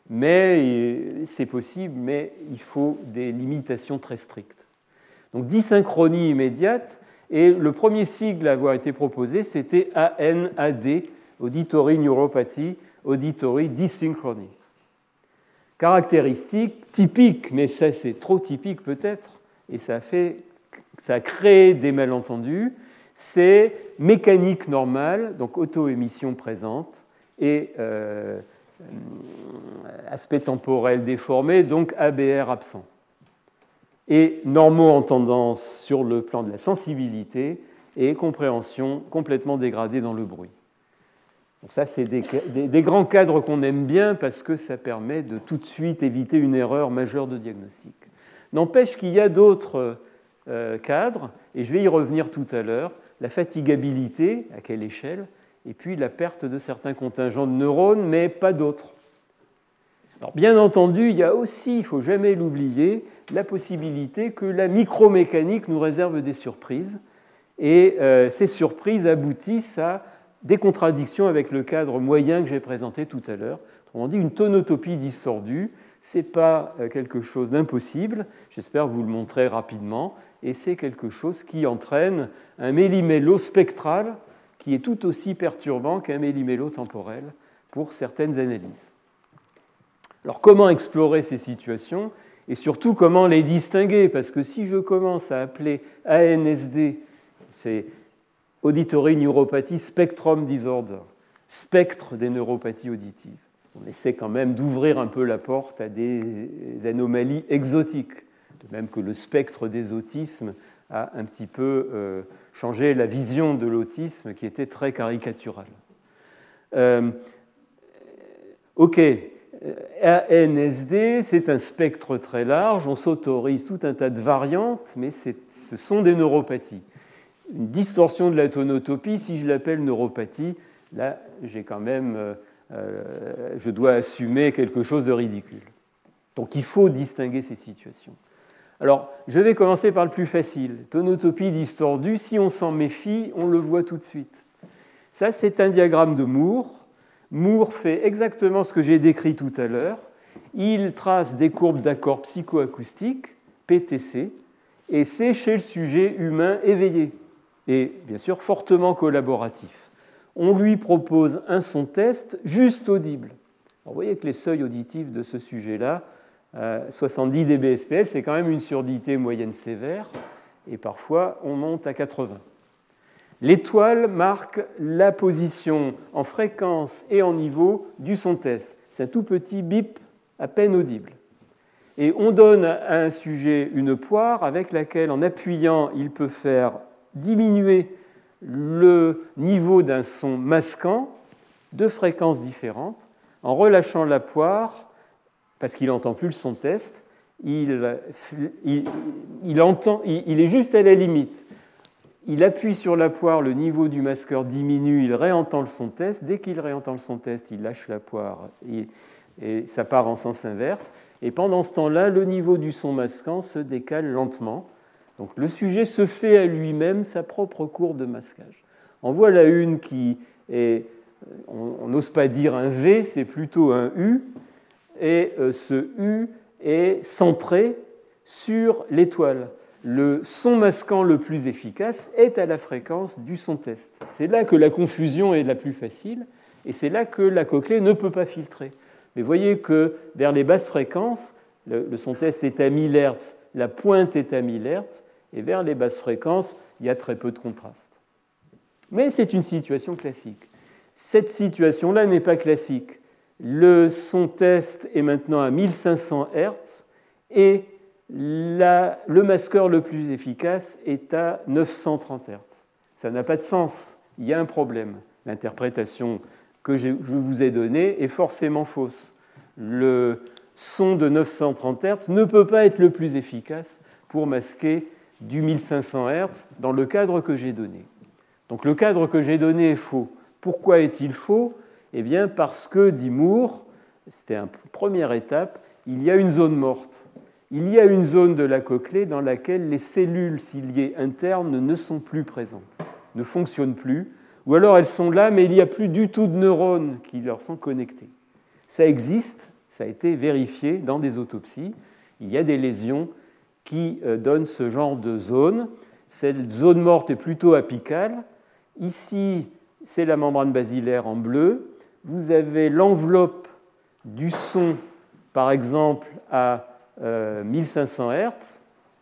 mais c'est possible, mais il faut des limitations très strictes. Donc dysynchronie immédiate, et le premier sigle à avoir été proposé, c'était A N A D, Auditory Neuropathy, Auditory Dysynchrony. Caractéristique typique, mais ça c'est trop typique peut-être, et ça a, fait, ça a créé des malentendus, c'est mécanique normale, donc auto-émission présente, et euh, aspect temporel déformé, donc A B R absent. Et normaux en tendance sur le plan de la sensibilité et compréhension complètement dégradée dans le bruit. Donc ça, c'est des, des, des grands cadres qu'on aime bien parce que ça permet de tout de suite éviter une erreur majeure de diagnostic. N'empêche qu'il y a d'autres euh, cadres, et je vais y revenir tout à l'heure, la fatigabilité, à quelle échelle, et puis la perte de certains contingents de neurones, mais pas d'autres. Alors, bien entendu, il y a aussi, il ne faut jamais l'oublier, la possibilité que la micromécanique nous réserve des surprises, et euh, ces surprises aboutissent à des contradictions avec le cadre moyen que j'ai présenté tout à l'heure. Autrement dit, une tonotopie distordue, ce n'est pas quelque chose d'impossible, j'espère vous le montrer rapidement, et c'est quelque chose qui entraîne un méli-mélo spectral qui est tout aussi perturbant qu'un méli-mélo temporel pour certaines analyses. Alors comment explorer ces situations et surtout comment les distinguer? Parce que si je commence à appeler A N S D, c'est Auditory Neuropathy Spectrum Disorder, spectre des neuropathies auditives. On essaie quand même d'ouvrir un peu la porte à des anomalies exotiques, de même que le spectre des autismes a un petit peu euh, changé la vision de l'autisme qui était très caricaturale. Euh, ok, A N S D, c'est un spectre très large, on s'autorise tout un tas de variantes, mais c'est, ce sont des neuropathies. Une distorsion de la tonotopie, si je l'appelle neuropathie, là, j'ai quand même, euh, euh, je dois assumer quelque chose de ridicule. Donc, il faut distinguer ces situations. Alors, je vais commencer par le plus facile. Tonotopie distordue, si on s'en méfie, on le voit tout de suite. Ça, c'est un diagramme de Moore. Moore fait exactement ce que j'ai décrit tout à l'heure. Il trace des courbes d'accords psychoacoustiques, P T C, et c'est chez le sujet humain éveillé, et bien sûr fortement collaboratif. on lui propose un son test juste audible. Alors, vous voyez que les seuils auditifs de ce sujet-là, euh, soixante-dix décibels S P L, c'est quand même une surdité moyenne sévère, et parfois on monte à quatre-vingts. L'étoile marque la position en fréquence et en niveau du son test. C'est un tout petit bip à peine audible. Et on donne à un sujet une poire avec laquelle, en appuyant, il peut faire diminuer le niveau d'un son masquant de fréquences différentes. En relâchant la poire, parce qu'il n'entend plus le son test, il, il, il, entend, il, il est juste à la limite. Il appuie sur la poire, le niveau du masqueur diminue, il réentend le son test. Dès qu'il réentend le son test, il lâche la poire et, et ça part en sens inverse. Et pendant ce temps-là, le niveau du son masquant se décale lentement. Donc le sujet se fait à lui-même sa propre courbe de masquage. En voilà une qui est, on n'ose pas dire un V, c'est plutôt un U, et ce U est centré sur l'étoile. Le son masquant le plus efficace est à la fréquence du son test. C'est là que la confusion est la plus facile, et c'est là que la cochlée ne peut pas filtrer. Mais voyez que vers les basses fréquences, le, le son test est à mille hertz, la pointe est à mille hertz, et vers les basses fréquences, il y a très peu de contraste. Mais c'est une situation classique. Cette situation-là n'est pas classique. Le son test est maintenant à mille cinq cents hertz et la, le masqueur le plus efficace est à neuf cent trente hertz. Ça n'a pas de sens. Il y a un problème. L'interprétation que je vous ai donnée est forcément fausse. Le son de neuf cent trente hertz ne peut pas être le plus efficace pour masquer du mille cinq cents hertz dans le cadre que j'ai donné. Donc le cadre que j'ai donné est faux. Pourquoi est-il faux ? Eh bien parce que, dit Moore, c'était une première étape, il y a une zone morte. Il y a une zone de la cochlée dans laquelle les cellules ciliées internes ne sont plus présentes, ne fonctionnent plus, ou alors elles sont là, mais il n'y a plus du tout de neurones qui leur sont connectés. Ça existe, ça a été vérifié dans des autopsies. Il y a des lésions qui donnent ce genre de zone. Cette zone morte est plutôt apicale. Ici, c'est la membrane basilaire en bleu. Vous avez l'enveloppe du son, par exemple, à euh, mille cinq cents hertz.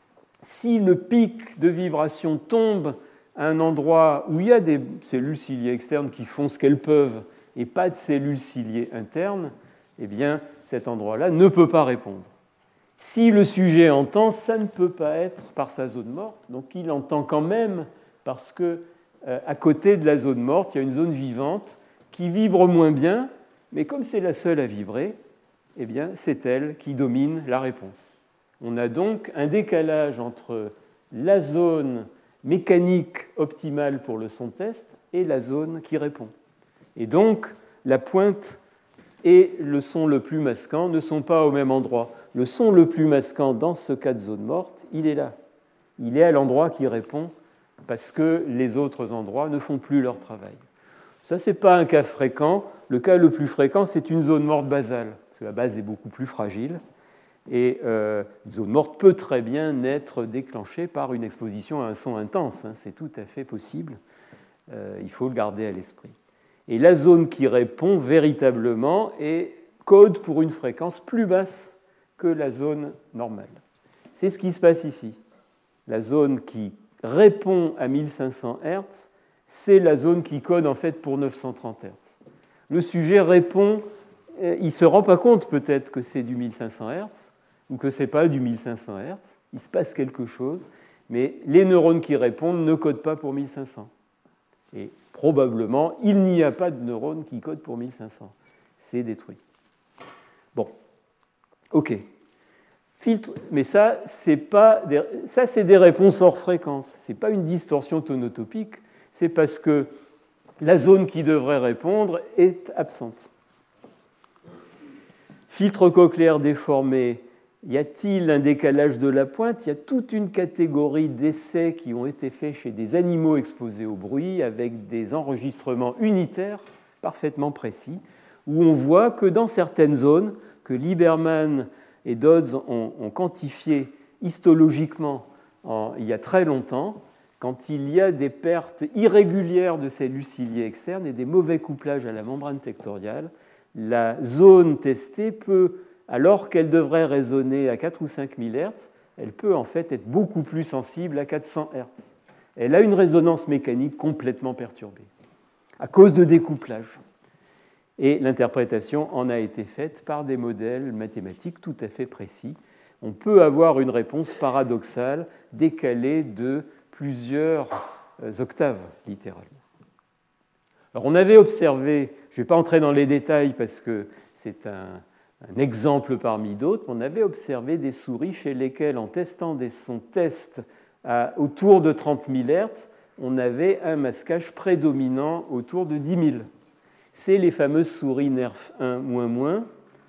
Si le pic de vibration tombe à un endroit où il y a des cellules ciliées externes qui font ce qu'elles peuvent et pas de cellules ciliées internes, eh bien, cet endroit-là ne peut pas répondre. Si le sujet entend, ça ne peut pas être par sa zone morte, donc il entend quand même parce que euh, à côté de la zone morte, il y a une zone vivante qui vibre moins bien, mais comme c'est la seule à vibrer, eh bien, c'est elle qui domine la réponse. On a donc un décalage entre la zone mécanique optimale pour le son test et la zone qui répond. Et donc, la pointe et le son le plus masquant ne sont pas au même endroit. Le son le plus masquant dans ce cas de zone morte, il est là. Il est à l'endroit qui répond parce que les autres endroits ne font plus leur travail. Ça, ce n'est pas un cas fréquent. Le cas le plus fréquent, c'est une zone morte basale, parce que la base est beaucoup plus fragile. Et euh, une zone morte peut très bien être déclenchée par une exposition à un son intense. Hein, c'est tout à fait possible. Euh, il faut le garder à l'esprit. Et la zone qui répond véritablement est code pour une fréquence plus basse que la zone normale. C'est ce qui se passe ici. La zone qui répond à mille cinq cents hertz, c'est la zone qui code en fait pour neuf cent trente hertz. Le sujet répond, il ne se rend pas compte peut-être que c'est du mille cinq cents hertz ou que ce n'est pas du mille cinq cents hertz. Il se passe quelque chose, mais les neurones qui répondent ne codent pas pour mille cinq cents. Et probablement, il n'y a pas de neurones qui codent pour mille cinq cents. C'est détruit. Bon, ok. Filtre, mais ça, c'est pas des, ça, c'est des réponses hors fréquence. Ce n'est pas une distorsion tonotopique, c'est parce que la zone qui devrait répondre est absente. Filtre cochléaire déformé, y a-t-il un décalage de la pointe ? Il y a toute une catégorie d'essais qui ont été faits chez des animaux exposés au bruit avec des enregistrements unitaires parfaitement précis, où on voit que dans certaines zones que Lieberman et Dodds ont, ont quantifiées histologiquement en, il y a très longtemps, quand il y a des pertes irrégulières de cellules ciliées externes et des mauvais couplages à la membrane tectoriale, la zone testée peut, alors qu'elle devrait résonner à quatre ou cinq mille hertz, elle peut en fait être beaucoup plus sensible à quatre cents hertz. Elle a une résonance mécanique complètement perturbée à cause de découplage. Et l'interprétation en a été faite par des modèles mathématiques tout à fait précis. On peut avoir une réponse paradoxale décalée de plusieurs octaves, littéralement. Alors, on avait observé, je ne vais pas entrer dans les détails parce que c'est un, un exemple parmi d'autres, on avait observé des souris chez lesquelles, en testant des sons tests à, autour de trente mille hertz, on avait un masquage prédominant autour de dix mille. C'est les fameuses souris nerf un moins moins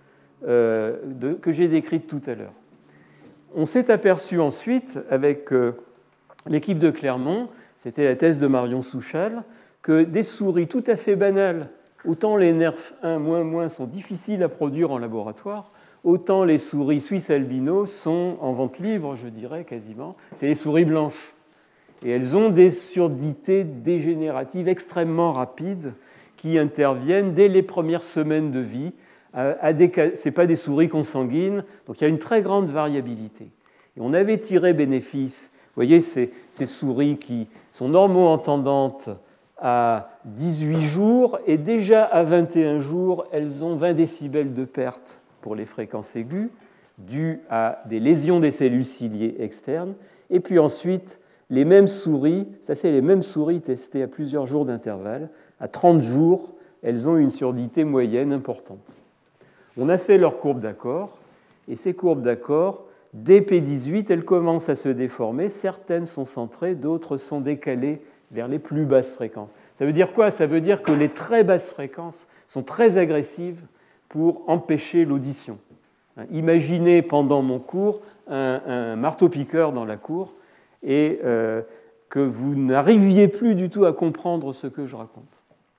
euh, de, que j'ai décrites tout à l'heure. On s'est aperçu ensuite, avec euh, l'équipe de Clermont, c'était la thèse de Marion Souchal, que des souris tout à fait banales, autant les nerf un moins moins sont difficiles à produire en laboratoire, autant les souris suisses albino sont en vente libre, je dirais quasiment, c'est les souris blanches. Et elles ont des surdités dégénératives extrêmement rapides qui interviennent dès les premières semaines de vie. À des, ce n'est pas des souris consanguines, donc il y a une très grande variabilité. Et on avait tiré bénéfice, vous voyez, ces, ces souris qui sont normo-entendantes à dix-huit jours, et déjà à vingt et un jours, elles ont vingt décibels de perte pour les fréquences aiguës, dues à des lésions des cellules ciliées externes. Et puis ensuite, les mêmes souris, ça c'est les mêmes souris testées à plusieurs jours d'intervalle, à trente jours, elles ont une surdité moyenne importante. On a fait leurs courbes d'accord, et ces courbes d'accord, dès P dix-huit, elles commencent à se déformer. Certaines sont centrées, d'autres sont décalées vers les plus basses fréquences. Ça veut dire quoi? Ça veut dire que les très basses fréquences sont très agressives pour empêcher l'audition. Imaginez pendant mon cours un, un marteau-piqueur dans la cour et euh, que vous n'arriviez plus du tout à comprendre ce que je raconte.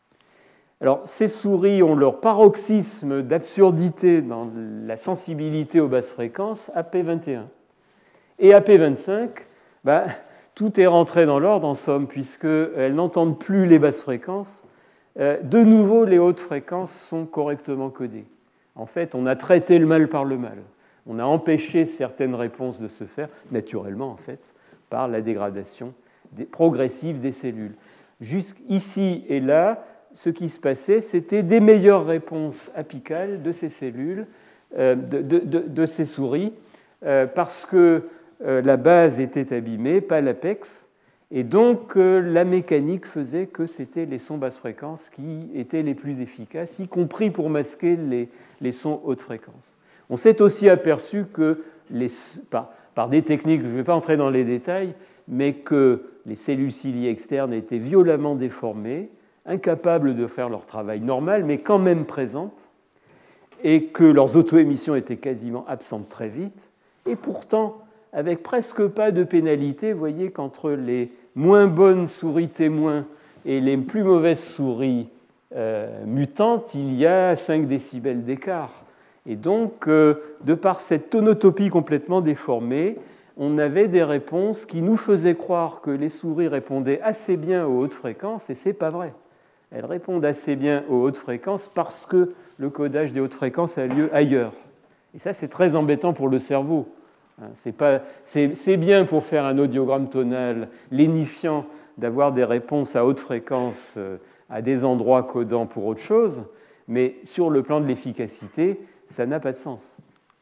Alors, ces souris ont leur paroxysme d'absurdité dans la sensibilité aux basses fréquences à P vingt et un. Et à P vingt-cinq, bah, tout est rentré dans l'ordre en somme, puisqu'elles n'entendent plus les basses fréquences. De nouveau, les hautes fréquences sont correctement codées. En fait, on a traité le mal par le mal. On a empêché certaines réponses de se faire, naturellement, en fait, par la dégradation progressive des cellules. Jusqu'ici et là, ce qui se passait, c'était des meilleures réponses apicales de ces cellules, euh, de, de, de, de ces souris, euh, parce que euh, la base était abîmée, pas l'apex, et donc euh, la mécanique faisait que c'était les sons basse fréquence qui étaient les plus efficaces, y compris pour masquer les, les sons haute fréquence. On s'est aussi aperçu que, les, par, par des techniques, je ne vais pas entrer dans les détails, mais que les cellules ciliées externes étaient violemment déformées, incapables de faire leur travail normal, mais quand même présentes, et que leurs auto-émissions étaient quasiment absentes très vite, et pourtant, avec presque pas de pénalité, vous voyez qu'entre les moins bonnes souris témoins et les plus mauvaises souris euh, mutantes, il y a cinq décibels d'écart. Et donc, euh, de par cette tonotopie complètement déformée, on avait des réponses qui nous faisaient croire que les souris répondaient assez bien aux hautes fréquences, et ce n'est pas vrai. Elles répondent assez bien aux hautes fréquences parce que le codage des hautes fréquences a lieu ailleurs. Et ça, c'est très embêtant pour le cerveau. C'est, pas, c'est, c'est bien pour faire un audiogramme tonal lénifiant d'avoir des réponses à haute fréquence à des endroits codants pour autre chose, mais sur le plan de l'efficacité, ça n'a pas de sens.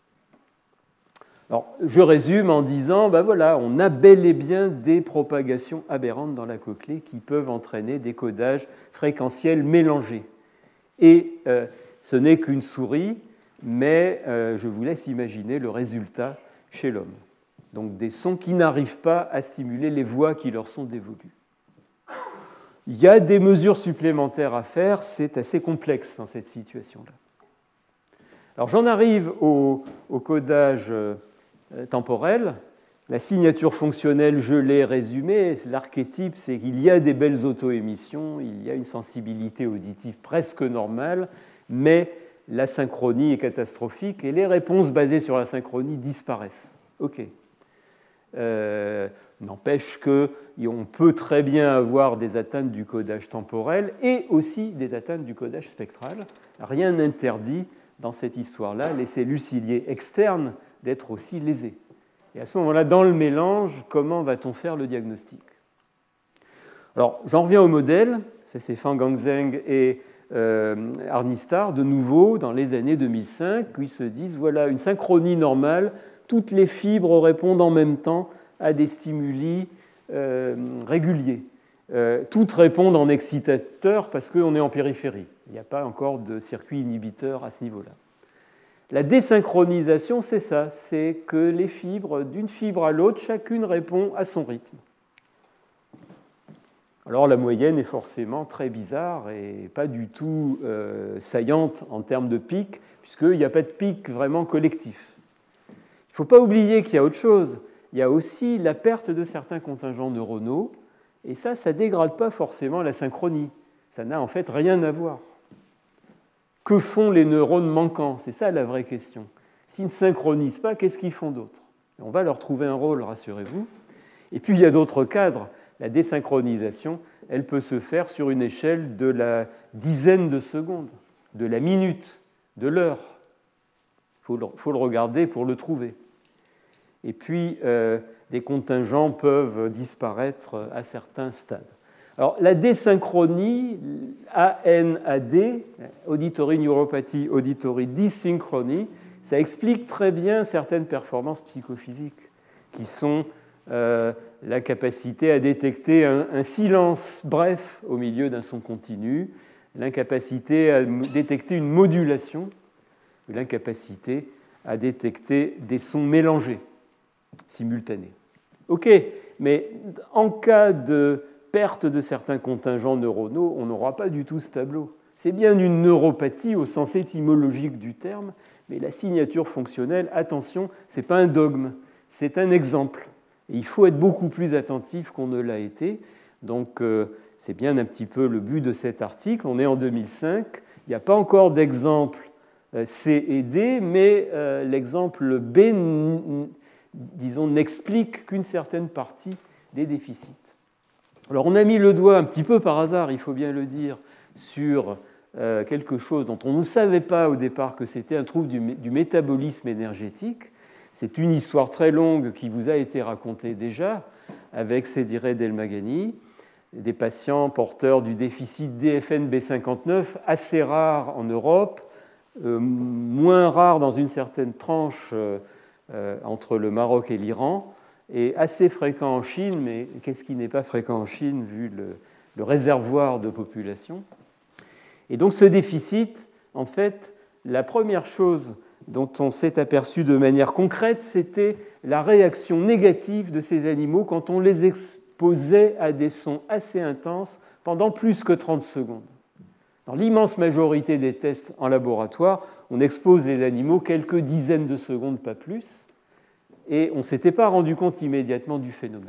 Alors, je résume en disant, ben voilà, on a bel et bien des propagations aberrantes dans la cochlée qui peuvent entraîner des codages fréquentiels mélangés. Et euh, ce n'est qu'une souris, mais euh, je vous laisse imaginer le résultat chez l'homme. Donc des sons qui n'arrivent pas à stimuler les voies qui leur sont dévolues. Il y a des mesures supplémentaires à faire, c'est assez complexe dans cette situation-là. Alors j'en arrive au, au codage temporel. La signature fonctionnelle, je l'ai résumée. L'archétype, c'est qu'il y a des belles auto-émissions, il y a une sensibilité auditive presque normale, mais la synchronie est catastrophique et les réponses basées sur la synchronie disparaissent. OK. Euh, n'empêche qu'on peut très bien avoir des atteintes du codage temporel et aussi des atteintes du codage spectral. Rien n'interdit dans cette histoire-là les cellules ciliées externes d'être aussi lésées. Et à ce moment-là, dans le mélange, comment va-t-on faire le diagnostic? Alors, j'en reviens au modèle, ça c'est Fang Hangzheng et euh, Arnistar, de nouveau, dans les années deux mille cinq, où ils se disent, voilà, une synchronie normale, toutes les fibres répondent en même temps à des stimuli euh, réguliers. Euh, toutes répondent en excitateur parce qu'on est en périphérie. Il n'y a pas encore de circuit inhibiteur à ce niveau-là. La désynchronisation, c'est ça, c'est que les fibres, d'une fibre à l'autre, chacune répond à son rythme. Alors la moyenne est forcément très bizarre et pas du tout euh, saillante en termes de pic, puisqu'il n'y a pas de pic vraiment collectif. Il ne faut pas oublier qu'il y a autre chose. Il y a aussi la perte de certains contingents neuronaux, et ça, ça ne dégrade pas forcément la synchronie. Ça n'a en fait rien à voir. Que font les neurones manquants? C'est ça la vraie question. S'ils ne synchronisent pas, qu'est-ce qu'ils font d'autre? On va leur trouver un rôle, rassurez-vous. Et puis il y a d'autres cadres. La désynchronisation, elle peut se faire sur une échelle de la dizaine de secondes, de la minute, de l'heure. Il faut, faut le regarder pour le trouver. Et puis, euh, des contingents peuvent disparaître à certains stades. Alors, la désynchronie, A N A D, Auditory Neuropathy, Auditory Dysynchrony, ça explique très bien certaines performances psychophysiques qui sont euh, la capacité à détecter un, un silence bref au milieu d'un son continu, l'incapacité à détecter une modulation, l'incapacité à détecter des sons mélangés, simultanés. OK, mais en cas de perte de certains contingents neuronaux, on n'aura pas du tout ce tableau. C'est bien une neuropathie au sens étymologique du terme, mais la signature fonctionnelle, attention, ce n'est pas un dogme, c'est un exemple. Et il faut être beaucoup plus attentif qu'on ne l'a été. Donc, euh, c'est bien un petit peu le but de cet article. On est en deux mille cinq. Il n'y a pas encore d'exemple euh, C et D, mais euh, l'exemple B, n- disons, n'explique qu'une certaine partie des déficits. Alors, on a mis le doigt un petit peu par hasard, il faut bien le dire, sur euh, quelque chose dont on ne savait pas au départ que c'était un trouble du, du métabolisme énergétique. C'est une histoire très longue qui vous a été racontée déjà avec Sédiré Delmagani, des patients porteurs du déficit D F N B cinquante-neuf, assez rare en Europe, euh, moins rare dans une certaine tranche euh, euh, entre le Maroc et l'Iran, et assez fréquent en Chine, mais qu'est-ce qui n'est pas fréquent en Chine vu le, le réservoir de population? Et donc ce déficit, en fait, la première chose dont on s'est aperçu de manière concrète, c'était la réaction négative de ces animaux quand on les exposait à des sons assez intenses pendant plus que trente secondes. Dans l'immense majorité des tests en laboratoire, on expose les animaux quelques dizaines de secondes, pas plus, et on ne s'était pas rendu compte immédiatement du phénomène.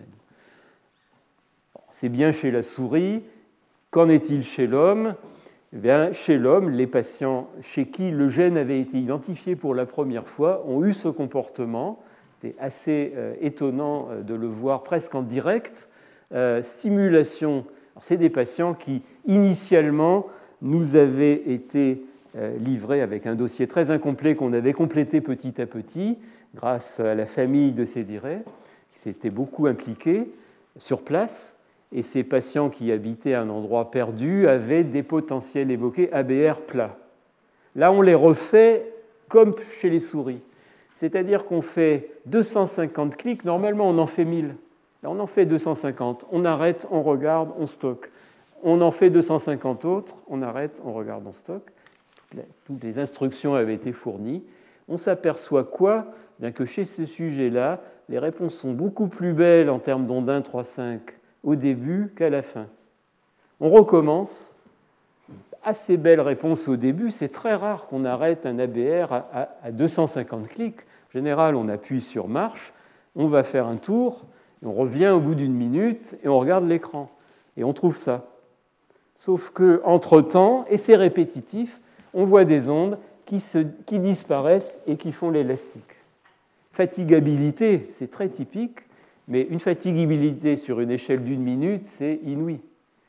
C'est bien chez la souris. Qu'en est-il chez l'homme ? Eh bien, chez l'homme, les patients chez qui le gène avait été identifié pour la première fois ont eu ce comportement. C'était assez euh, étonnant de le voir presque en direct. Euh, stimulation, alors, c'est des patients qui, initialement, nous avaient été euh, livrés avec un dossier très incomplet qu'on avait complété petit à petit grâce à la famille de Sédiré, qui s'était beaucoup impliquée sur place. Et ces patients qui habitaient un endroit perdu avaient des potentiels évoqués A B R plats. Là, on les refait comme chez les souris. C'est-à-dire qu'on fait deux cent cinquante clics, normalement on en fait mille. Là, on en fait deux cent cinquante, on arrête, on regarde, on stocke. On en fait deux cent cinquante autres, on arrête, on regarde, on stocke. Toutes les instructions avaient été fournies. On s'aperçoit quoi ? Bien que chez ce sujet-là, les réponses sont beaucoup plus belles en termes d'ondin trois cinq au début qu'à la fin. On recommence. Assez belle réponse au début. C'est très rare qu'on arrête un A B R à, à, à deux cent cinquante clics. En général, on appuie sur marche, on va faire un tour, on revient au bout d'une minute et on regarde l'écran. Et on trouve ça. Sauf qu'entre-temps, et c'est répétitif, on voit des ondes qui, se, qui disparaissent et qui font l'élastique. Fatigabilité, c'est très typique. mais une fatigabilité sur une échelle d'une minute, c'est inouï.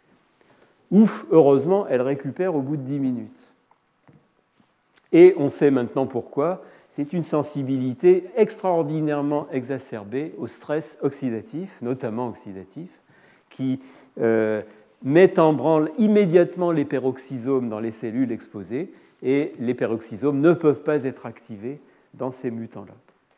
Ouf, heureusement, elle récupère au bout de dix minutes. Et on sait maintenant pourquoi. C'est une sensibilité extraordinairement exacerbée au stress oxydatif, notamment oxydatif, qui euh, met en branle immédiatement les peroxysomes dans les cellules exposées, et les peroxysomes ne peuvent pas être activés dans ces mutants-là.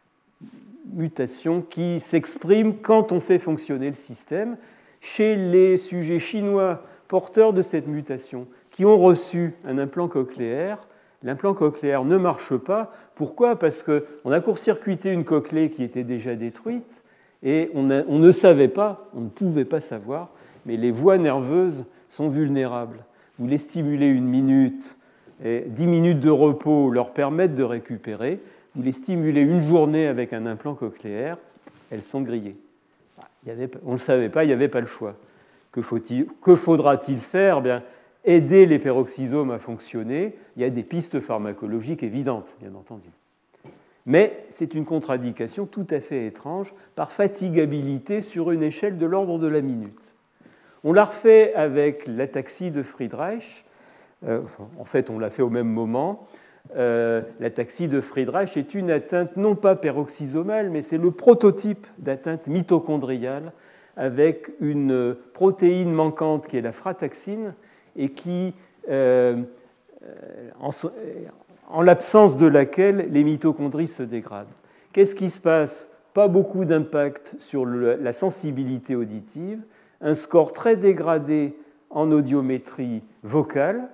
Mutation qui s'exprime quand on fait fonctionner le système. Chez les sujets chinois porteurs de cette mutation qui ont reçu un implant cochléaire, l'implant cochléaire ne marche pas. Pourquoi ? Parce qu'on a court-circuité une cochlée qui était déjà détruite et on, a, on ne savait pas, on ne pouvait pas savoir, mais les voies nerveuses sont vulnérables. Vous les stimulez une minute, et dix minutes de repos leur permettent de récupérer. Vous les stimulez une journée avec un implant cochléaire, elles sont grillées. Il y avait, on ne le savait pas, il n'y avait pas le choix. Que, faut-il, que faudra-t-il faire ? Bien, aider les peroxysomes à fonctionner. Il y a des pistes pharmacologiques évidentes, bien entendu. Mais c'est une contre-indication tout à fait étrange par fatigabilité sur une échelle de l'ordre de la minute. On l'a refait avec l'ataxie de Friedreich. Euh, en fait, on l'a fait au même moment. Euh, l'ataxie de Friedreich est une atteinte non pas peroxysomale, mais c'est le prototype d'atteinte mitochondriale avec une protéine manquante qui est la frataxine et qui, euh, en, en l'absence de laquelle les mitochondries se dégradent. Qu'est-ce qui se passe ? Pas beaucoup d'impact sur le, la sensibilité auditive, un score très dégradé en audiométrie vocale,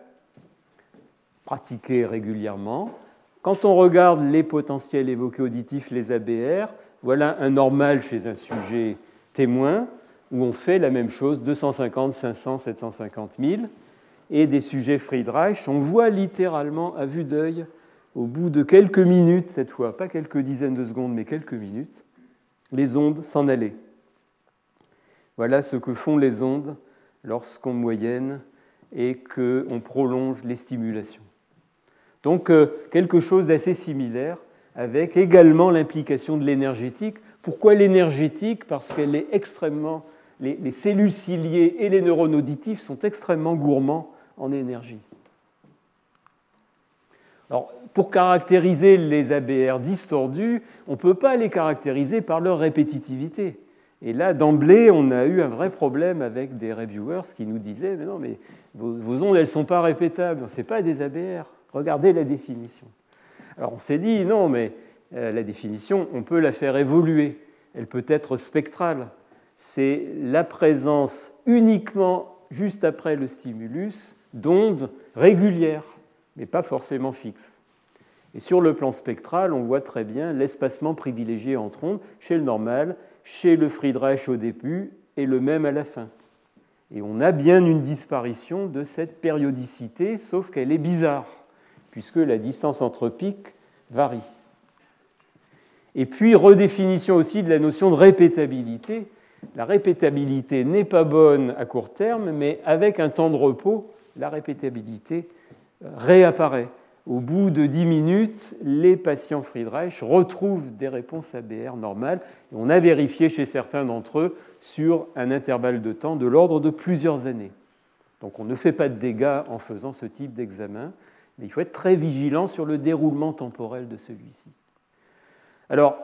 pratiqué régulièrement. Quand on regarde les potentiels évoqués auditifs, les A B R, voilà un normal chez un sujet témoin, où on fait la même chose, deux cent cinquante, cinq cents, sept cent cinquante mille, et des sujets Friedreich, on voit littéralement à vue d'œil, au bout de quelques minutes, cette fois, pas quelques dizaines de secondes, mais quelques minutes, les ondes s'en aller. Voilà ce que font les ondes lorsqu'on moyenne et qu'on prolonge les stimulations. Donc, quelque chose d'assez similaire, avec également l'implication de l'énergétique. Pourquoi l'énergétique ? Parce qu'elle est extrêmement... Les, les cellules ciliées et les neurones auditifs sont extrêmement gourmands en énergie. Alors, pour caractériser les A B R distordus, on ne peut pas les caractériser par leur répétitivité. Et là, d'emblée, on a eu un vrai problème avec des reviewers qui nous disaient « Mais non, mais vos, vos ondes, elles ne sont pas répétables, ce n'est pas des A B R. Regardez la définition. » Alors, on s'est dit « Non, mais euh, la définition, on peut la faire évoluer. Elle peut être spectrale. C'est la présence uniquement, juste après le stimulus, d'ondes régulières, mais pas forcément fixes. » Et sur le plan spectral, on voit très bien l'espacement privilégié entre ondes chez le normal, chez le Friedreich au début et le même à la fin. Et on a bien une disparition de cette périodicité, sauf qu'elle est bizarre, puisque la distance entre pics varie. Et puis, redéfinition aussi de la notion de répétabilité. La répétabilité n'est pas bonne à court terme, mais avec un temps de repos, la répétabilité réapparaît. Au bout de dix minutes, les patients Friedreich retrouvent des réponses A B R normales. Et on a vérifié chez certains d'entre eux sur un intervalle de temps de l'ordre de plusieurs années. Donc on ne fait pas de dégâts en faisant ce type d'examen, mais il faut être très vigilant sur le déroulement temporel de celui-ci. Alors,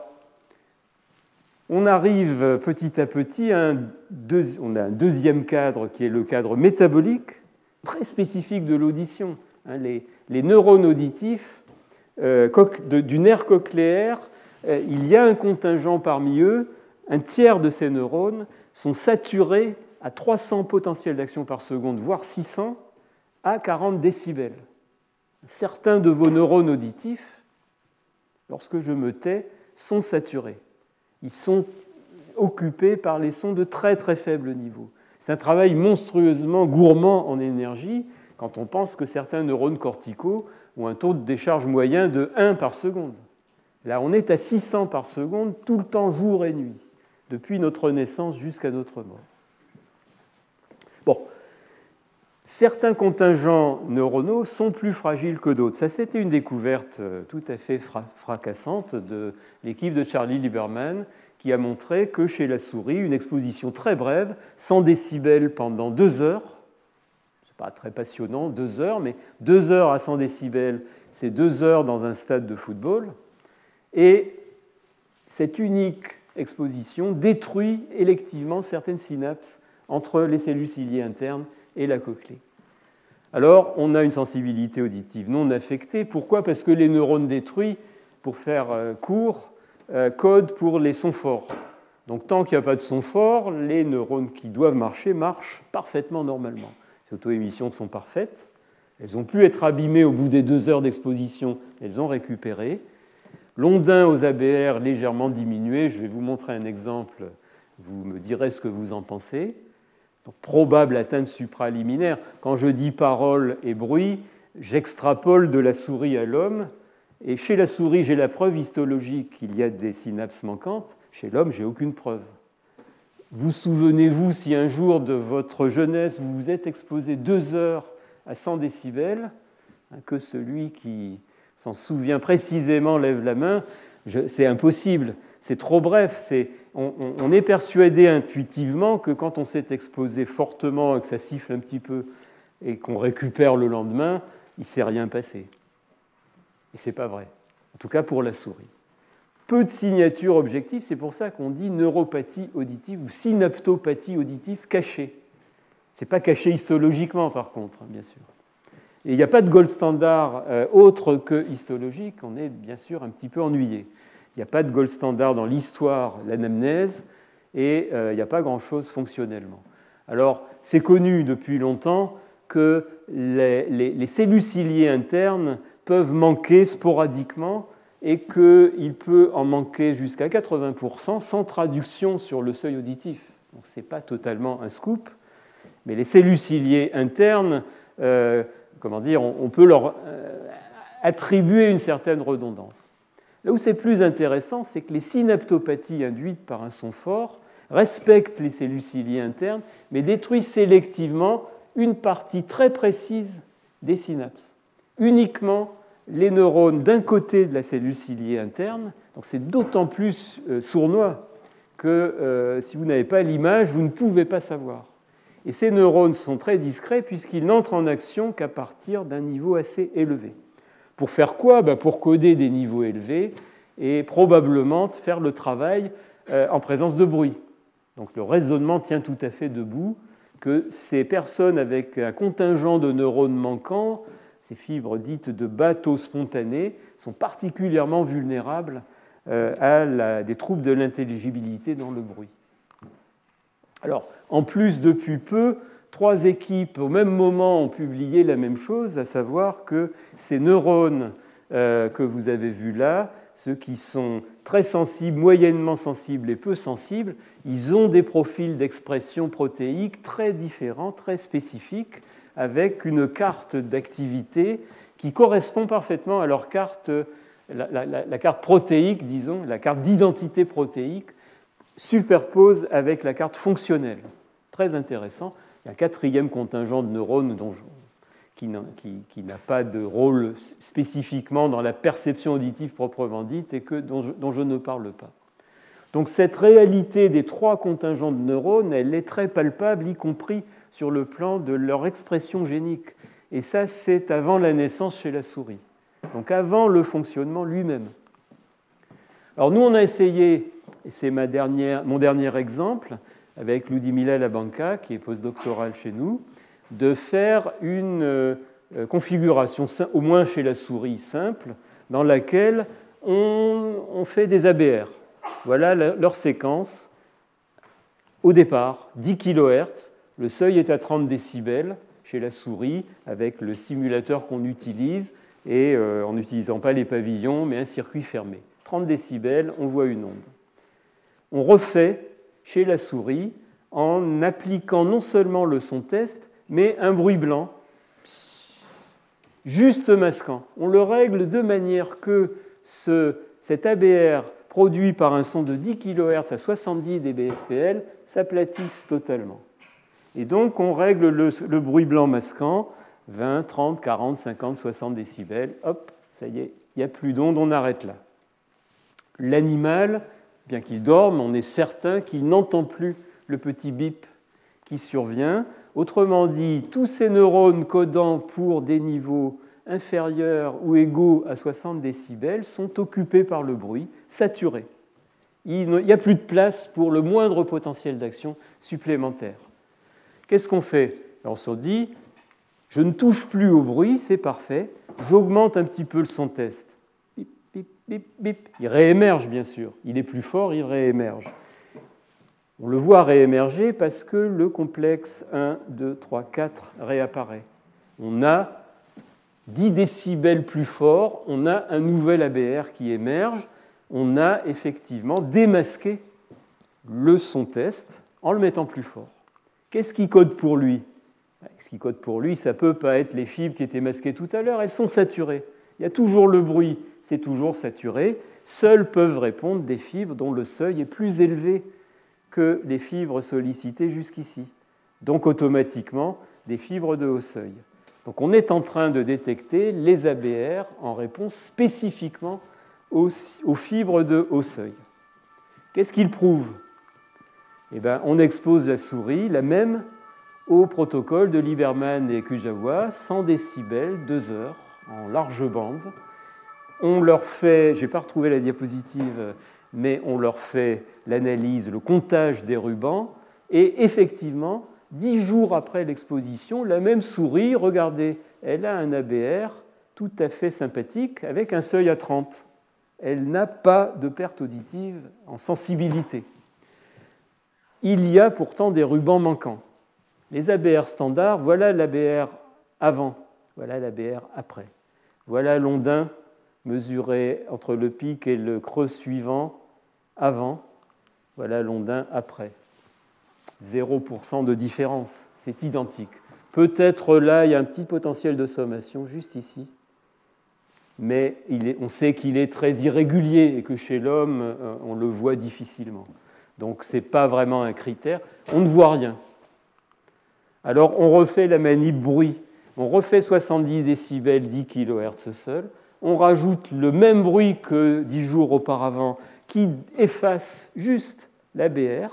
on arrive petit à petit à un, deux, on a un deuxième cadre qui est le cadre métabolique, très spécifique de l'audition. Les, les neurones auditifs euh, de, du nerf cochléaire, euh, il y a un contingent parmi eux, un tiers de ces neurones sont saturés à trois cents potentiels d'action par seconde, voire six cents, à quarante décibels. Certains de vos neurones auditifs, lorsque je me tais, sont saturés. Ils sont occupés par les sons de très très faible niveau. C'est un travail monstrueusement gourmand en énergie quand on pense que certains neurones corticaux ont un taux de décharge moyen de un par seconde. Là, on est à six cents par seconde tout le temps, jour et nuit, depuis notre naissance jusqu'à notre mort. Bon, certains contingents neuronaux sont plus fragiles que d'autres. Ça, c'était une découverte tout à fait fracassante de l'équipe de Charlie Lieberman, qui a montré que chez la souris, une exposition très brève, cent décibels pendant deux heures, c'est pas très passionnant, deux heures, mais deux heures à cent décibels, c'est deux heures dans un stade de football, et cette unique exposition détruit électivement certaines synapses entre les cellules ciliées internes et la cochlée. Alors, on a une sensibilité auditive non affectée. Pourquoi ? Parce que les neurones détruits, pour faire court, codent pour les sons forts. Donc, tant qu'il n'y a pas de son fort, les neurones qui doivent marcher marchent parfaitement normalement. Les auto-émissions sont parfaites. Elles ont pu être abîmées au bout des deux heures d'exposition. Elles ont récupéré. L'ondin aux A B R légèrement diminué. Je vais vous montrer un exemple. Vous me direz ce que vous en pensez. Donc, probable atteinte supraliminaire. Quand je dis parole et bruit, j'extrapole de la souris à l'homme. Et chez la souris, j'ai la preuve histologique qu'il y a des synapses manquantes. Chez l'homme, je n'ai aucune preuve. Vous souvenez-vous, si un jour de votre jeunesse, vous vous êtes exposé deux heures à cent décibels, que celui qui s'en souvient précisément lève la main, je, c'est impossible, c'est trop bref. C'est, on, on est persuadé intuitivement que quand on s'est exposé fortement et que ça siffle un petit peu et qu'on récupère le lendemain, il ne s'est rien passé. Et ce n'est pas vrai, en tout cas pour la souris. Peu de signatures objectives, c'est pour ça qu'on dit neuropathie auditive ou synaptopathie auditive cachée. Ce n'est pas caché histologiquement, par contre, bien sûr. Et il n'y a pas de gold standard euh, autre que histologique, on est bien sûr un petit peu ennuyé. Il n'y a pas de gold standard dans l'histoire, l'anamnèse, et euh, il n'y a pas grand-chose fonctionnellement. Alors, c'est connu depuis longtemps que les, les, les cellules ciliées internes peuvent manquer sporadiquement et qu'il peut en manquer jusqu'à quatre-vingts pour cent sans traduction sur le seuil auditif. Donc, ce n'est pas totalement un scoop, mais les cellules ciliées internes, euh, comment dire, on, on peut leur euh, attribuer une certaine redondance. Là où c'est plus intéressant, c'est que les synaptopathies induites par un son fort respectent les cellules ciliées internes, mais détruisent sélectivement une partie très précise des synapses. Uniquement les neurones d'un côté de la cellule ciliée interne. Donc c'est d'autant plus euh, sournois que euh, si vous n'avez pas l'image, vous ne pouvez pas savoir. Et ces neurones sont très discrets puisqu'ils n'entrent en action qu'à partir d'un niveau assez élevé. Pour faire quoi ? Ben pour coder des niveaux élevés et probablement faire le travail euh, en présence de bruit. Donc le raisonnement tient tout à fait debout que ces personnes avec un contingent de neurones manquants, ces fibres dites de bas taux spontanés, sont particulièrement vulnérables euh, à la, des troubles de l'intelligibilité dans le bruit. Alors, en plus, depuis peu, trois équipes au même moment ont publié la même chose, à savoir que ces neurones euh, que vous avez vus là, ceux qui sont très sensibles, moyennement sensibles et peu sensibles, ils ont des profils d'expression protéique très différents, très spécifiques, avec une carte d'activité qui correspond parfaitement à leur carte, la, la, la carte protéique, disons, la carte d'identité protéique, superpose avec la carte fonctionnelle. Très intéressant. Il y a un quatrième contingent de neurones dont je, qui, n'a, qui, qui n'a pas de rôle spécifiquement dans la perception auditive proprement dite et que, dont, je, dont je ne parle pas. Donc cette réalité des trois contingents de neurones, elle est très palpable, y compris sur le plan de leur expression génique. Et ça, c'est avant la naissance chez la souris. Donc avant le fonctionnement lui-même. Alors nous, on a essayé, et c'est ma dernière, mon dernier exemple, avec Ludmila Labanca, qui est postdoctorale chez nous, de faire une euh, configuration, au moins chez la souris simple, dans laquelle on, on fait des A B R. Voilà leur séquence. Au départ, dix kilohertz, le seuil est à trente décibels chez la souris, avec le simulateur qu'on utilise, et euh, en n'utilisant pas les pavillons, mais un circuit fermé. trente décibels, on voit une onde. On refait chez la souris en appliquant non seulement le son test, mais un bruit blanc, juste masquant. On le règle de manière que ce, cet A B R produit par un son de dix kilohertz à soixante-dix décibels s'aplatisse totalement. Et donc on règle le, le bruit blanc masquant, vingt, trente, quarante, cinquante, soixante décibels. Hop, ça y est, il n'y a plus d'onde, on arrête là. L'animal bien qu'il dorme, on est certain qu'il n'entend plus le petit bip qui survient. Autrement dit, tous ces neurones codant pour des niveaux inférieurs ou égaux à soixante décibels sont occupés par le bruit, saturés. Il n'y a plus de place pour le moindre potentiel d'action supplémentaire. Qu'est-ce qu'on fait? On se dit, je ne touche plus au bruit, c'est parfait, j'augmente un petit peu le son test. Bip, bip, bip, bip. Il réémerge, bien sûr. Il est plus fort, il réémerge. On le voit réémerger parce que le complexe un, deux, trois, quatre réapparaît. On a dix décibels plus fort, on a un nouvel A B R qui émerge, on a effectivement démasqué le son test en le mettant plus fort. Qu'est-ce qui code pour lui? Ce qui code pour lui, ça ne peut pas être les fibres qui étaient masquées tout à l'heure, elles sont saturées. Il y a toujours le bruit, c'est toujours saturé. Seules peuvent répondre des fibres dont le seuil est plus élevé que les fibres sollicitées jusqu'ici. Donc automatiquement, des fibres de haut seuil. Donc on est en train de détecter les A B R en réponse spécifiquement aux, aux fibres de haut seuil. Qu'est-ce qu'il prouve? Eh bien, on expose la souris, la même, au protocole de Lieberman et Kujawa, cent décibels, deux heures, en large bande. On leur fait, je n'ai pas retrouvé la diapositive, mais on leur fait l'analyse, le comptage des rubans, et effectivement, dix jours après l'exposition, la même souris, regardez, elle a un A B R tout à fait sympathique, avec un seuil à trente. Elle n'a pas de perte auditive en sensibilité. Il y a pourtant des rubans manquants. Les A B R standards, voilà l'A B R avant, voilà l'A B R après. Voilà l'ondin mesuré entre le pic et le creux suivant avant, voilà l'ondin après. zéro pour cent de différence, c'est identique. Peut-être là, il y a un petit potentiel de sommation, juste ici, mais il est, on sait qu'il est très irrégulier et que chez l'homme, on le voit difficilement. Donc ce n'est pas vraiment un critère, on ne voit rien. Alors on refait la manip bruit, on refait soixante-dix décibels, dix kilohertz seul, on rajoute le même bruit que dix jours auparavant qui efface juste l'A B R.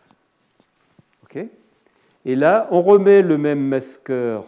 Okay. Et là, on remet le même masqueur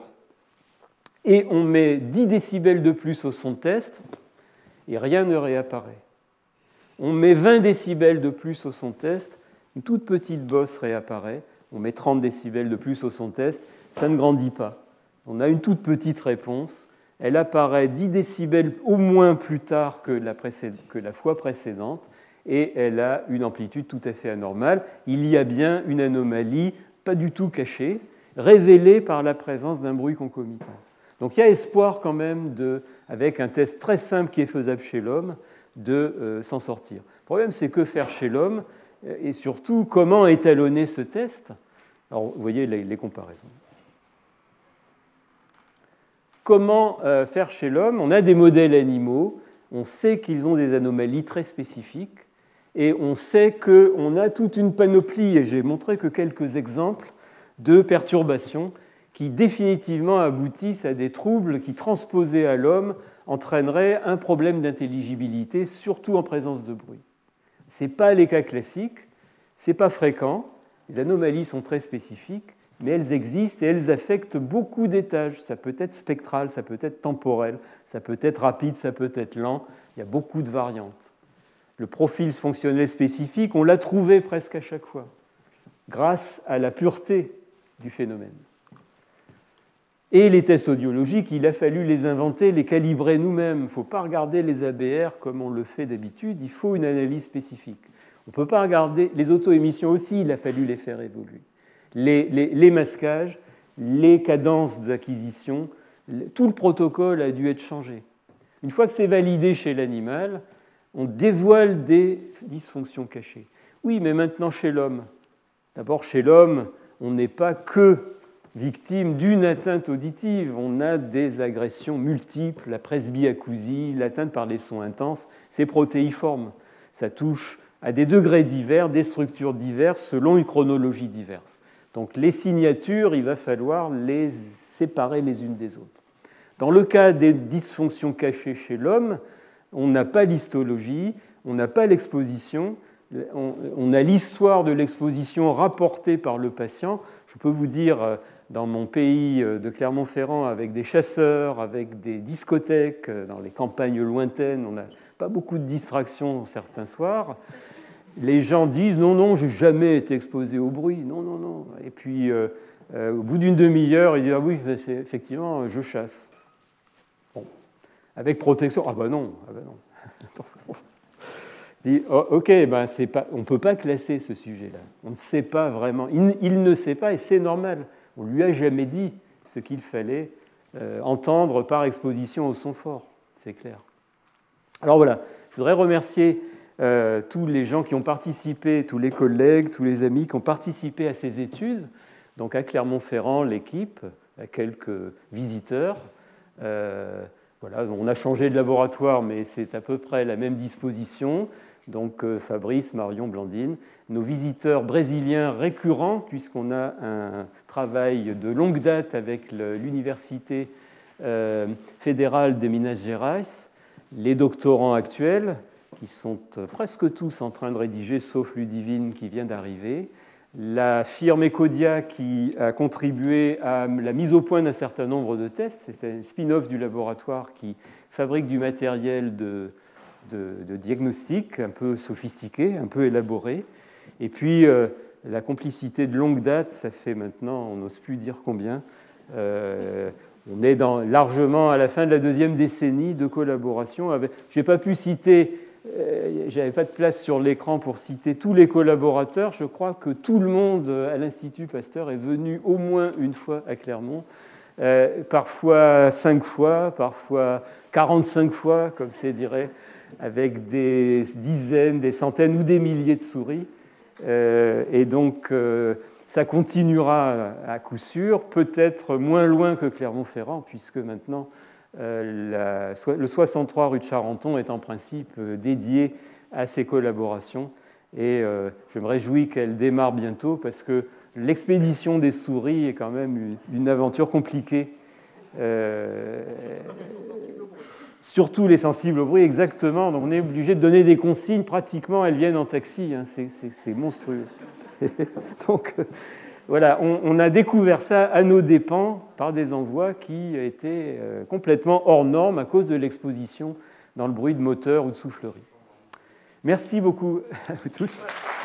et on met dix décibels de plus au son test et rien ne réapparaît. On met vingt décibels de plus au son test, une toute petite bosse réapparaît. On met trente décibels de plus au son test, ça ne grandit pas. On a une toute petite réponse. Elle apparaît dix décibels au moins plus tard que la, précéd... que la fois précédente et elle a une amplitude tout à fait anormale. Il y a bien une anomalie pas du tout cachée, révélée par la présence d'un bruit concomitant. Donc il y a espoir quand même, de, avec un test très simple qui est faisable chez l'homme, de euh, s'en sortir. Le problème, c'est que faire chez l'homme et surtout comment étalonner ce test. Alors, vous voyez les, les comparaisons. Comment euh, faire chez l'homme? On a des modèles animaux, on sait qu'ils ont des anomalies très spécifiques et on sait qu'on a toute une panoplie, et j'ai montré que quelques exemples de perturbations qui définitivement aboutissent à des troubles qui, transposés à l'homme, entraîneraient un problème d'intelligibilité, surtout en présence de bruit. Ce n'est pas les cas classiques, ce n'est pas fréquent, les anomalies sont très spécifiques, mais elles existent et elles affectent beaucoup d'étages. Ça peut être spectral, ça peut être temporel, ça peut être rapide, ça peut être lent, il y a beaucoup de variantes. Le profil fonctionnel spécifique, on l'a trouvé presque à chaque fois, grâce à la pureté du phénomène. Et les tests audiologiques, il a fallu les inventer, les calibrer nous-mêmes. Il ne faut pas regarder les A B R comme on le fait d'habitude, il faut une analyse spécifique. On ne peut pas regarder les auto-émissions aussi, il a fallu les faire évoluer. Les, les, les masquages, les cadences d'acquisition, tout le protocole a dû être changé. Une fois que c'est validé chez l'animal, on dévoile des dysfonctions cachées. Oui, mais maintenant chez l'homme. D'abord, chez l'homme, on n'est pas que victime d'une atteinte auditive. On a des agressions multiples, la presbyacousie, l'atteinte par les sons intenses, c'est protéiforme. Ça touche à des degrés divers, des structures diverses, selon une chronologie diverse. Donc les signatures, il va falloir les séparer les unes des autres. Dans le cas des dysfonctions cachées chez l'homme, on n'a pas l'histologie, on n'a pas l'exposition, on, on a l'histoire de l'exposition rapportée par le patient. Je peux vous dire, dans mon pays de Clermont-Ferrand, avec des chasseurs, avec des discothèques, dans les campagnes lointaines, on n'a pas beaucoup de distractions certains soirs. Les gens disent « non, non, j'ai jamais été exposé au bruit, non, non, non ». Et puis, euh, euh, au bout d'une demi-heure, ils disent « ah oui, c'est, effectivement, je chasse ». Bon. Avec protection, ah ben non, ah ben non. Dit, oh, ok, ben c'est pas, on ne peut pas classer ce sujet-là. On ne sait pas vraiment. Il, il ne sait pas et c'est normal. On ne lui a jamais dit ce qu'il fallait euh, entendre par exposition au son fort. C'est clair. Alors voilà, je voudrais remercier euh, tous les gens qui ont participé, tous les collègues, tous les amis qui ont participé à ces études. Donc à Clermont-Ferrand, l'équipe, à quelques visiteurs. Euh, voilà, on a changé de laboratoire, mais c'est à peu près la même disposition. Donc Fabrice, Marion, Blandine, nos visiteurs brésiliens récurrents, puisqu'on a un travail de longue date avec l'Université euh, fédérale de Minas Gerais, les doctorants actuels, qui sont presque tous en train de rédiger, sauf Ludivine qui vient d'arriver, la firme Ecodia qui a contribué à la mise au point d'un certain nombre de tests, c'est un spin-off du laboratoire qui fabrique du matériel de De, de diagnostic un peu sophistiqué, un peu élaboré. Et puis, euh, la complicité de longue date, ça fait maintenant, on n'ose plus dire combien, euh, on est dans, largement à la fin de la deuxième décennie de collaboration. Avec, je n'ai pas pu citer, euh, je n'avais pas de place sur l'écran pour citer tous les collaborateurs. Je crois que tout le monde à l'Institut Pasteur est venu au moins une fois à Clermont, euh, parfois cinq fois, parfois quarante-cinq fois, comme c'est dirait, avec des dizaines, des centaines ou des milliers de souris. Euh, et donc, euh, ça continuera à coup sûr, peut-être moins loin que Clermont-Ferrand, puisque maintenant, euh, la, le soixante-trois rue de Charenton est en principe dédié à ces collaborations. Et euh, je me réjouis qu'elle démarre bientôt, parce que l'expédition des souris est quand même une, une aventure compliquée. Euh, Surtout les sensibles au bruit, exactement. Donc on est obligé de donner des consignes. Pratiquement, elles viennent en taxi. Hein. C'est, c'est, c'est monstrueux. Donc euh, voilà, on, on a découvert ça à nos dépens par des envois qui étaient euh, complètement hors normes à cause de l'exposition dans le bruit de moteur ou de soufflerie. Merci beaucoup à vous tous.